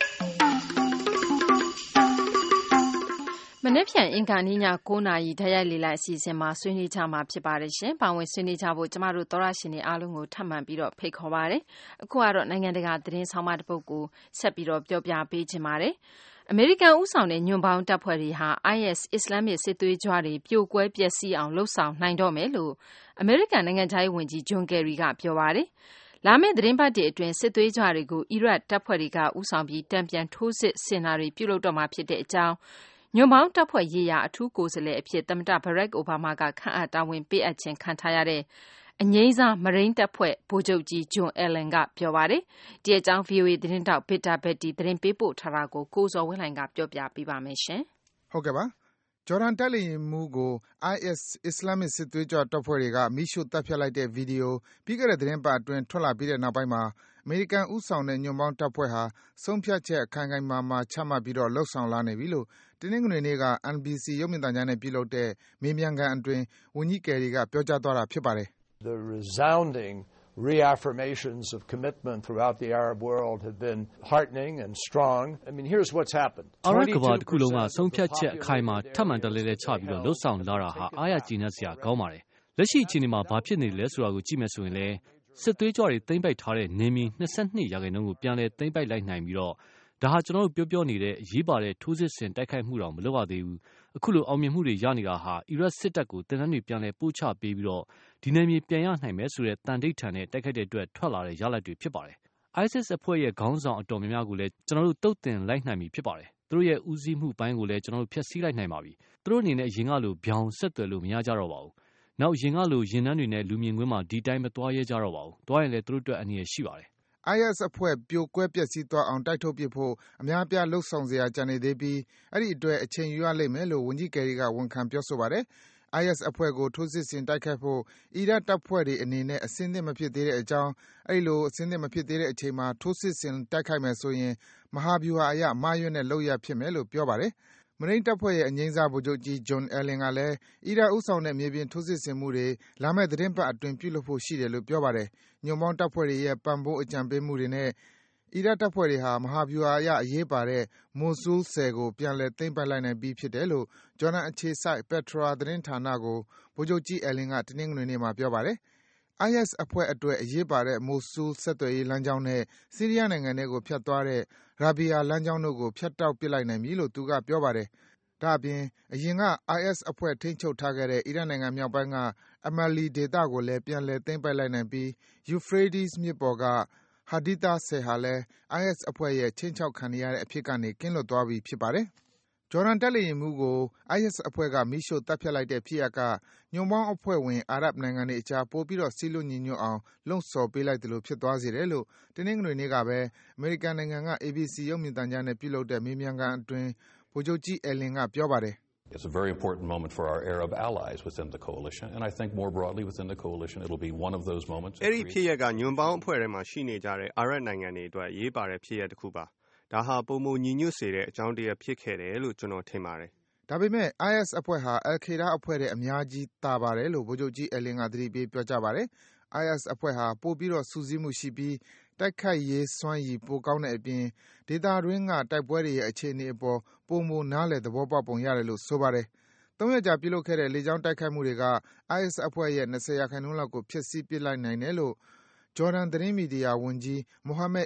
B: မနေ့ဖြန်အင်္ဂါနေ့ည9:00နာရီဓာတ်ရိုက်လေလိုက်အစီအစဉ်မှာဆွေးနွေးကြမှာဖြစ်ပါတယ်ရှင်။ပါဝင်ဆွေးနွေးကြဖို့ကျမတို့သောရရှင်တွေအားလုံးကိုထပ်မံပြီးတော့ဖိတ်ခေါ်ပါတယ်။အခုကတော့နိုင်ငံတကာသတင်းဆောင်မတစ်ပုဒ်ကိုဆက်ပြီးတော့ပြောပြပေးချင်ပါတယ်။အမေရိကန်ဦးဆောင်တဲ့ညွန့်ပေါင်းတပ်ဖွဲ့တွေဟာ IS အစ္စလာမစ်စစ်သွေးကြွတွေပြိုကွဲပျက်စီးအောင်လှုပ်ဆောင်နိုင်တော့မယ်လို့အမေရိကန်နိုင်ငံခြားရေးဝန်ကြီးဂျွန်ကယ်ရီကပြောပါတယ်။လာမယ့်သတင်းပတ်တွေအတွင်းစစ်သွေးကြွတွေကိုအီရတ်တပ်ဖွဲ့တွေကဦးဆောင်ပြီးတံပြန်ထိုးစစ်ဆင်တာတွေပြုလုပ်တော့မှာဖြစ်တဲ့အကြောင်းညွန့်ပေါင်းတပ်ဖွဲ့ရေးရာအထူးကိုယ်စားလှယ်အဖြစ်သမ္မတဘရက်အိုဘားမားကခန့်အပ်တာဝန်ပေးအပ်ခြင်းခံထားရတဲ့အငြိမ်းစားမရိန်းတပ်ဖွဲ့ဗိုလ်ချုပ်ကြီးဂျွန်အယ်လန်ကပြောပါတယ်။ဒီအကြောင်း VOA သတင်းတောက်ဗစ်တာဘက်တီသတင်းပေးပို့ထားတာကိုကိုဇော်ဝင်းလှိုင်ကပြောပြပေးပါမယ်ရှင်
M: ။ဟုတ်ကဲ့ပါ။ဂျော်ဒန်တက်လေရင်မှုကို IS အစ္စလာမစ်စစ်သွေးကြွတပ်ဖွဲ့တွေကမိရှုတပ်ဖြတ်လိုက်တဲ့ဗီဒီယိုပြီးခဲ့တဲ့သတင်းပတ်အတွင်းထွက်လာပြီးတဲ့နောက်ပိုင်းမှာအမေရိကန်ဦးဆောင်တဲ့ညွန့်ပေါင်းတပ်ဖွဲ့ဟာဆုံးဖြတ်ချက်ခိုင်ခိုင်မာမာချမှတ်ပြီးတော့လှုပ်ဆောင်လာနေပြီလို့တနင်္ဂနွေနေ့က NBC ရုပ်မြင်သံကြားနဲ့ပြုလုပ်တဲ့မေးမြန်းခန်းအတွင်းဝန်ကြီးကယ်ရီကပြောကြားသွားတာဖြစ်ပါတယ်။
N: The resounding reaffirmations of commitment throughout the Arab world have been heartening and strong. I mean, here's what's happened.
O: အာရပ်ကမ္ဘာတစ်ခုလုံးကဆုံးဖြတ်ချက်အခိုင်အမာထပ်မံတလဲလဲချပြီးတော့လှုပ်ဆောင်လာတာဟာအားရကျေနပ်စရာကောင်းပါတယ်။လက်ရှိအခြေအနေမှာဘာဖြစ်နေလဲဆိုတာကိုကြည့်မယ်ဆိုရင်လည်းစစ်သွေးကြွတွေသိမ်းပိုက်ထားတဲ့နေမီ22%ကိုပြန်လဲသိမ်းပိုက်လိုက်နိုင်ပြီးတော့ဒါဟာကျွန်တော်တို့ပြောနေတဲ့အရေးပါတဲ့ထိုးစစ်ဆင်တိုက်ခိုက်မှုတော့မလုပ်ရသေးဘူး။အခုလိုအောင်မြင်မှုတွေရနေတာဟာအီရတ်စစ်တပ်ကိုတင်တန်းတွေပြန်လဲပို့ချပေးပြီးတော့ဒီနယ်မြေပြန်ရနိုင်မယ်ဆိုတဲ့တန်တိတ်ထန်တဲ့တိုက်ခိုက်တဲ့အတွက်ထွက်လာတဲ့ရလဒ်တွေဖြစ်ပါတယ်။ ISIS အဖွဲ့ရဲ့ခေါင်းဆောင်အတော်များများကိုလည်းကျွန်တော်တို့တုတ်တင်လိုက်နိုင်ပြီဖြစ်ပါတယ်။သူတို့ရဲ့ဦးစီးမှုပိုင်းကိုလည်းကျွန်တော်တို့ဖျက်ဆီးလိုက်နိုင်ပါပြီ။သူတို့အနေနဲ့ရင်ကလိုပြောင်းဆက်သွယ်လို့မရကြတော့ပါဘူး။နောက်ရင်ကလိုရင်နှန်းတွေနဲ့လူမြင်ကွင်းမှာဒီတိုင်းမသွားရဲကြတော့ပါဘူး။သွားရင်လည်းသူတို့အတွက်အန္တရာယ်ရှိပါတယ်။
M: IS အဖွဲ့ပြိုကွဲပျက်စီးသွားအောင်တိုက်ထုတ်ပစ်ဖို့အများအပြားလှုပ်ဆောင်စရာကြံနေသေးပြီးအဲ့ဒီအတွက်အချိန်ယူရလိမ့်မယ်လို့ဝန်ကြီးကယ်ရီကဝန်ခံပြောဆိုပါတယ်။ IS အဖွဲ့ကိုထိုးစစ်ဆင်တိုက်ခိုက်ဖို့အီရတ်တပ်ဖွဲ့တွေအနေနဲ့အဆင်သင့်မဖြစ်သေးတဲ့အကြောင်းအဲ့လိုအဆင်သင့်မဖြစ်သေးတဲ့အချိန်မှာထိုးစစ်ဆင်တိုက်ခိုက်မယ်ဆိုရင်မဟာဗျူဟာအရမှားယွင်းတဲ့လုပ်ရပ်ဖြစ်မယ်လို့ပြောပါတယ်။မရိန်းတပ်ဖွဲ့ရဲ့အငြိမ်းစားဗိုလ်ချုပ်ကြီးဂျွန်အယ်လင်ကလည်းအီရတ်ဦးဆောင်တဲ့မြေပြင်ထိုးစစ်ဆင်မှုတွေလာမယ့်သတင်းပတ်အတွင်းပြုလုပ်ဖို့ရှိတယ်လို့ပြောပါတယ်။ညွန့်ပေါင်းတပ်ဖွဲ့တွေရဲ့ပံ့ပိုးအကြံပေးမှုတွေနဲ့အီရတ်တပ်ဖွဲ့တွေဟာမဟာဗျူဟာအရအရေးပါတဲ့မိုဆူးဆယ်ကိုပြန်လည်သိမ်းပိုက်လိုက်နိုင်ပြီးဖြစ်တယ်လို့ဂျော်ဒန်အခြေစိုက် Petra သတင်းဌာနကိုဗိုလ်ချုပ်ကြီးအယ်လင်ကတနင်္ဂနွေနေ့မှာပြောပါတယ်။ IS အဖွဲ့အတွက်အရေးပါတဲ့မိုဆူးဆက်သွယ်ရေးလမ်းကြောင်းနဲ့ဆီးရီးယားနိုင်ငံထဲကိုဖြတ်သွားတဲ့ရာဘီယာလမ်းကြောင်းတို့ကိုဖြတ်တောက်ပစ်လိုက်နိုင်ပြီလို့သူကပြောပါတယ်။ဒါ့အပြင်အရင်က IS အဖွဲ့ထိန်းချုပ်ထားခဲ့တဲ့အီရတ်နိုင်ငံမြောက်ပိုင်းက Amalli ဒေသကိုလည်းပြန်လည်သိမ်းပိုက်လိုက်နိုင်ပြီး Euphrates မြစ်ပေါ်က Haditha ဆည်ဟာလည်း IS အဖွဲ့ရဲ့ခြိမ်းခြောက်ခံနေရတဲ့အဖြစ်ကနေကင်းလွတ်သွားပြီဖြစ်ပါတယ်။ဂျော်ဒန်တက်လေယာဉ်မှူးကို IS အဖွဲ့ကမီးရှို့တပ်ဖြတ်လိုက်တဲ့ဖြစ်ရပ်ကညွန့်ပေါင်းအဖွဲ့ဝင်အာရပ်နိုင်ငံတွေအကြားပိုပြီးတော့စည်းလုံးညီညွတ်အောင်လှုံ့ဆော်ပေးလိုက်သလိုဖြစ်သွားစေတယ်လို့တနင်္ဂနွေနေ့ကပဲအမေရိကန်နိုင်ငံက ABC ရုပ်မြင်သံကြားနဲ့ပြုလုပ်တဲ့မေးမြန်းခန်းအတွင်းဗိုလ်ချုပ်ကြီးအယ်လင်ကပြောပါတယ်။
P: It's a very important moment for our Arab allies within the coalition, and I think more broadly within the coalition, it'll be one of those moments.
Q: အဲ့ဒီဖြစ်ရကညွန့်ပေါင်းအဖွဲ့ထဲမှာရှိနေကြတဲ့အာရပ်နိုင်ငံတွေအတွက်ရေးပါတဲ့ဖြစ်ရတစ်ခုပါဒါဟာပုံမညီညွတ်စေတဲ့အကြောင်းတရားဖြစ်ခဲ့တယ်လို့ကျွန်တော်ထင်ပါတယ်
M: ဒါပေမဲ့ IS အဖွဲ့ဟာ Al-Qaeda အဖွဲ့ရဲ့အများကြီးတာပါတယ်လို့ဗိုလ်ချုပ်ကြီးအလင်ကသတိပေးပြောကြားပါတယ် IS အဖွဲ့ဟာပို့ပြီးတော့စူးစီးမှုရှိပြီးတိုက်ခိုက်ရေးစွမ်းရည်ပိုကောင်းတဲ့အပြင်ဒေသတွင်းကတိုက်ပွဲတွေရဲ့အခြေအနေအပေါ်ပုံမနားလည်သဘောပေါက်ပုံရတယ်လို့ဆိုပါတယ်3 ရက်ကြာပြုလုပ်ခဲ့တဲ့လေကြောင်းတိုက်ခိုက်မှုတွေက IS အဖွဲ့ရဲ့20% လောက်ကိုဖျက်ဆီးပစ်လိုက်နိုင်တယ်လို့ဂျော်ဒန်သတင်းမီဒီယာဝန်ကြီး Mohammed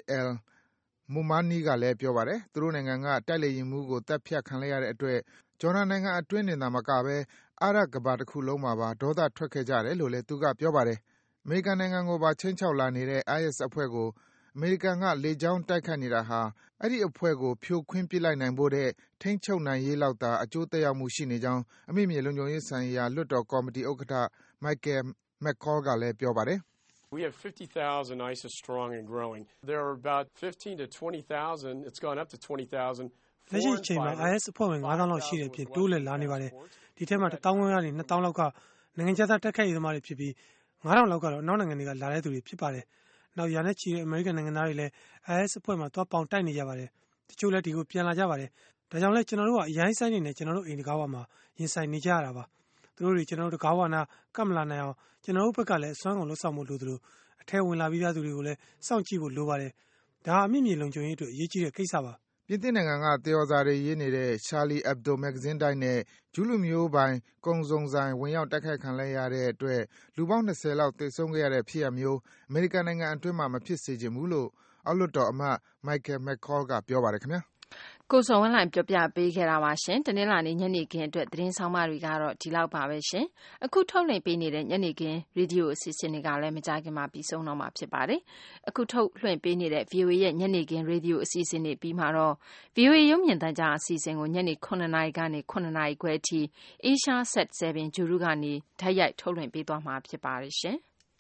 M: Al-Momani ကလည်းပြောပါတယ်သူတို့နိုင်ငံကတိုက်လေယာဉ်မှုကိုတပ်ဖြတ်ခံလိုက်ရတဲ့အတွက်ဂျော်ဒန်နိုင်ငံအတွင်းနေတာမကဘဲအာရပ်ကမ္ဘာတစ်ခုလုံးမှာပါဒေါသထွက်ခဲ့ကြတယ်လို့လည်းသူကပြောပါတယ်အမေရိကန်နိုင်ငံကိုပါချင်းချောက်လာနေတဲ့ IS အဖွဲ့ကိုအမေရိကန်ကလေကြောင်းတိုက်ခိုက်နေတာဟာအဲ့ဒီအဖွဲ့ကိုဖြိုခွင်းပစ်လိုက်နိုင်ဖို့တဲ့ထိန်းချုပ်နိုင်ရေးလောက်သာအကျိုးသက်ရောက်မှုရှိနေကြောင်းအမိမြေလုံခြုံရေးဆိုင်ရာလွှတ်တော်ကော်မတီဥက္ကဋ္ဌ Michael McCaul ကလည်းပြောပါတယ်
R: We have 50,000 ISIS strong and growing. There are about 15 to 20,000. It's gone up to 20,000.
C: လက်ရှိချိန်မှာ IS အဖွဲ့ဝင် 9,000 လောက်ရှိတဲ့အပြင်တိုးလက်လာနေပါတယ်ဒီထဲမှာ1,000 ဝန်းကနေ 2,000 လောက်ကနိုင်ငံခြားသားတက်ခိုက်ရေးသမားတွေဖြစ်ပြီး 9,000 လောက်ကတော့နောက်နိုင်ငံတွေကလာတဲ့သူတွေဖြစ်ပါတယ်နောက်ရာနဲ့ချီတဲ့အမေရိကန်နိုင်ငံသားတွေလည်း IS အဖွဲ့မှာသွားပေါင်တိုက်နေကြပါတယ်တချို့လည်းဒီကိုပြန်လာကြပါတယ်ဒါကြောင့်လဲကျွန်တော်တို့ကအရင်ဆိုင်နေနဲ့ကျွန်တော်တို့အိမ်တကားဝါမှာရင်ဆိုင်နေကြရတာပါသူတို့တွေကျွန်တော်တို့တကားဝါနာကပ်မလာနိုင်အောင်ကျွန်တော်တို့ဘက်ကလည်းအစွမ်းကုန်လှုပ်ဆောင်မှုလိုသလိုအထက်ဝင်လာပြီးသားသူတွေကိုလည်းစောင့်ကြည့်ဖို့လိုပါတယ်ဒါအမိမြေလုံခြုံရေးအတွက်အရေးကြီးတဲ့ကိစ္စပါ
M: ပြင်သစ်နိုင်ငံကတယောဇာတွေရေးနေတဲ့ Charlie Hebdo မဂ္ဂဇင်းတိုက်နဲ့ဂျူးလူမျိုးပိုင်ကုံစုံဆိုင်ဝင်ရောက်တိုက်ခိုက်ခံလိုက်ရတဲ့အတွက်လူပေါင်း20လောက်သေဆုံးခဲ့ရတဲ့ဖြစ်ရပ်မျိုးအမေရိကန်နိုင်ငံအတွင်းမှာမဖြစ်စေချင်ဘူးလို့အောက်လွှတ်တော်အမတ် Michael McCaul ကပြောပါတယ်ခင်ဗျာ
B: ကိုစောဝင်းလိုင်းပြောပြပေးခဲ့တာပါရှင်တနင်္လာနေ့ညနေခင်းအတွက်သတင်းဆောင်မတွေကတော့ဒီလောက်ပါပဲရှင်အခုထုတ်လွှင့်ပေးနေတဲ့ညနေခင်းရေဒီယိုအစီအစဉ်တွေကလည်းမကြခင်မှာပြီးဆုံးတော့မှာဖြစ်ပါတယ်အခုထုတ်လွှင့်ပေးနေတဲ့ VOA ရဲ့ညနေခင်းရေဒီယိုအစီအစဉ်တွေပြီးမှတော့ VOA ရုပ်မြင်သံကြားအစီအစဉ်ကိုညနေ9:00 နာရီကနေ9:00 နာရီခွဲအထိ Asia Set 7 ဂျူရုကနေဓာတ်ရိုက်ထုတ်လွှင့်ပေးသွားမှာဖြစ်ပါတယ်ရှင်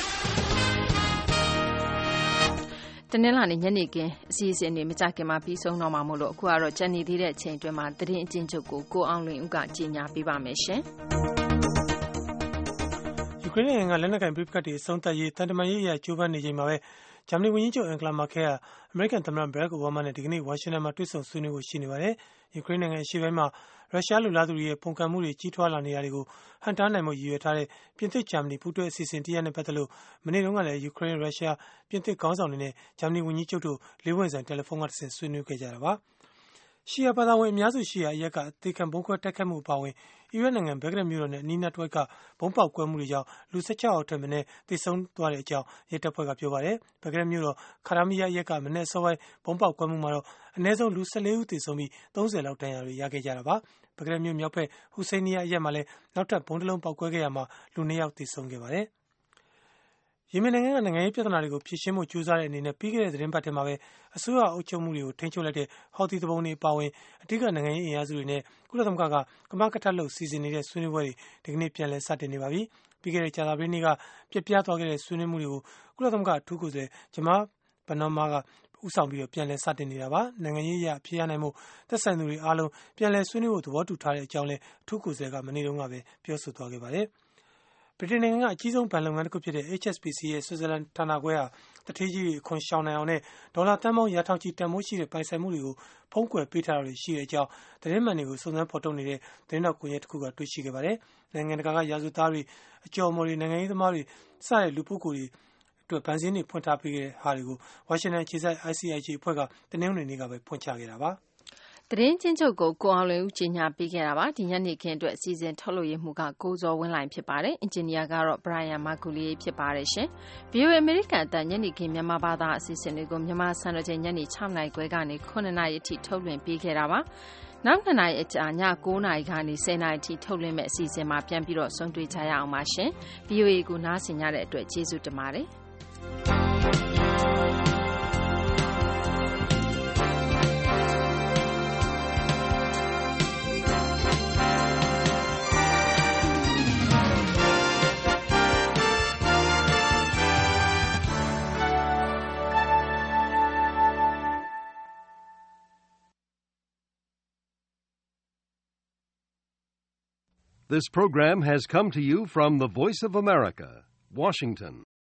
B: တနင်္လာနေ့ညနေခင်းအစီအစဉ်တွေမကြခင်မှာပြီးဆုံးတော့မှာမို့လို့အခုကတော့ကြံနေသေးတဲ့အချိန်အတွင်းမှာသတင်းအကျဉ်းချုပ်ကိုအောင်လွင်ဦးကကြီးညာပေးပါမယ်ရှင်
C: ။ယူကရိန်းနိုင်ငံကလက်နက်ကိုင်ပဋိပက္ခတွေအဆုံးသတ်ရေးတန်တမာရေးအရကြိုးပမ်းနေချိန်မှာပဲဂျာမနီဝန်ကြီးချုပ်အန်ဂလာမာကဲကအမေရိကန်သမ္မတဘရက်အိုဘားမားနဲ့ဒီကနေ့ဝါရှင်တန်မှာတွေ့ဆုံဆွေးနွေးဖို့ရှိနေပါတယ်။ယူကရိန်းနိုင်ငံအရှေ့ပိုင်းမှာရုရှားလူလားသူတွေရဲ့ပုံကံမှုတွေကြီးထွားလာနေတာတွေကိုဟန်တားနိုင်မှုရည်ရွယ်ထားတဲ့ပြင်သစ်ဂျာမနီပူးတွဲအစီအစဉ်တရနဲ့ပတ်သက်လို့မနေ့တုန်းကလည်းယူကရိန်းရုရှားပြင်သစ်ခေါင်းဆောင်တွေနဲ့ဂျာမနီဝန်ကြီးချုပ်တို့လေးဝင်ဆိုင်တယ်လီဖုန်းကတဆင့်ဆွေးနွေးခဲ့ကြတာပါ။ရှီယာဘာသာဝင်အများစုရှိရာအရက်ကအသေးခံဘုံခွဲတိုက်ခတ်မှုအပါအဝင်အီရတ်နိုင်ငံဘဂဒက်မြို့တော်နဲ့အနီးနားတစ်ဝိုက်ကဘုံပေါက်ကွဲမှုတွေကြောင့်လူ16ယောက်ထက်မနည်းသေဆုံးသွားတဲ့အကြောင်းရဲတပ်ဖွဲ့ကပြောပါတယ်။ဘဂဒက်မြို့တော်ခါရာမီယာအရက်ကမနေ့စောပိုင်းဘုံပေါက်ကွဲမှုမှာတော့အနည်းဆုံးလူ14ဦးသေဆုံးပြီး30လောက်ဒဏ်ရာတွေရခဲ့ကြတာပါ။ဘဂဒက်မြို့မြောက်ဘက်ဟူစိန်နီယာအရက်မှာလည်းနောက်ထပ်ဘုံတစ်လုံးပေါက်ကွဲခဲ့ရမှာလူ2ယောက်သေဆုံးခဲ့ပါတယ်။ယီမင်နိုင်ငံကနိုင်ငံရေးပြဿနာတွေကိုဖြေရှင်းဖို့ကြိုးစားတဲ့အနေနဲ့ပြီးခဲ့တဲ့သတင်းပတ်ထဲမှာပဲအစိုးရအုပ်ချုပ်မှုတွေကိုထိန်းချုပ်လိုက်တဲ့ဟော်သီသူပုန်တွေအပါအဝင်အဓိကနိုင်ငံရေးအင်အားစုတွေနဲ့ကုလသမဂ္ဂကကမကထလုပ်စီစဉ်နေတဲ့ဆွေးနွေးပွဲတွေဒီကနေ့ပြန်လည်စတင်နေပါပြီ။ပြီးခဲ့တဲ့ကြာသပတေးနေ့ကပြပြသွားခဲ့တဲ့ဆွေးနွေးမှုတွေကိုကုလသမဂ္ဂအထူးကိုယ်စားလှယ်ဂျမားဘန်နော်မာကဦးဆောင်ပြီးတော့ပြန်လည်စတင်နေတာပါ။နိုင်ငံရေးအရဖြေရနိုင်မှုသက်ဆိုင်သူတွေအားလုံးပြန်လည်ဆွေးနွေးဖို့သဘောတူထားတဲ့အကြောင်းလည်းအထူးကိုယ်စားလှယ်ကမနေ့တုန်းကပဲပြောဆိုသွားခဲ့ပါတယ်။ဗြိတိန်နိုင်ငံကအကြီးဆုံးဘဏ်လုပ်ငန်းတစ်ခုဖြစ်တဲ့ HSBC ရဲ့ဆွစ်ဇာလန်ဌာနခွဲဟာတထေးကြီးတွေအခွန်ရှောင်နိုင်အောင်နဲ့ဒေါ်လာသန်းပေါင်းရာထောင်ချီတန်ဖိုးရှိတဲ့ပိုင်ဆိုင်မှုတွေကိုဖုံးကွယ်ပေးထားတာတွေရှိတဲ့အကြောင်းသတင်းမှန်တွေကိုစုံစမ်းဖော်ထုတ်နေတဲ့သတင်းတော်ကွန်ရက်တစ်ခုကတွေ့ရှိခဲ့ပါတယ်။နိုင်ငံတကာကရာဇဝတ်သားတွေအကျော်မော်တွေနိုင်ငံရေးသမားတွေစတဲ့လူပုဂ္ဂိုလ်တွေအတွက်ဗန်စင်းတွေဖွင့်ထားပေးခဲ့တဲ့ဟာတွေကိုဝါရှင်တန်အခြေစိုက် ICIG အဖွဲ့ကတနင်္ဂနွေနေ့ကပဲဖွင့်ချခဲ့တာပါ။
B: သတင်းချင်းချုပ်ကိုအောင်လွင်ဦးကြီးညာပေးခဲ့တာပါဒီညနေခင်းအတွက်အစီအစဉ်ထုတ်လို့ရမှုကကိုဇော်ဝင်းလိုင်ဖြစ်ပါတယ်အင်ဂျင်နီယာကတော့ Brian Margulli ဖြစ်ပါတယ်ရှင် VOA American အတန်ညနေခင်းမြန်မာဘာသာအစီအစဉ်တွေကိုမြန်မာစံတော်ချိန်ညနေ6:00 နာရီခွဲကနေ9:00 နာရီအထိထုတ်လွှင့်ပေးခဲ့တာပါနောက်2နာရီအကြာည9:00 နာရီကနေ10:00 နာရီအထိထုတ်လွှင့်မဲ့အစီအစဉ်မှာပြန်ပြီးတော့ဆုံတွေ့ကြရအောင်ပါရှင် VOA ကိုနားဆင်ကြတဲ့အတွက်ကျေးဇူးတင်ပါတယ်
A: This program has come to you from the Voice of America, Washington.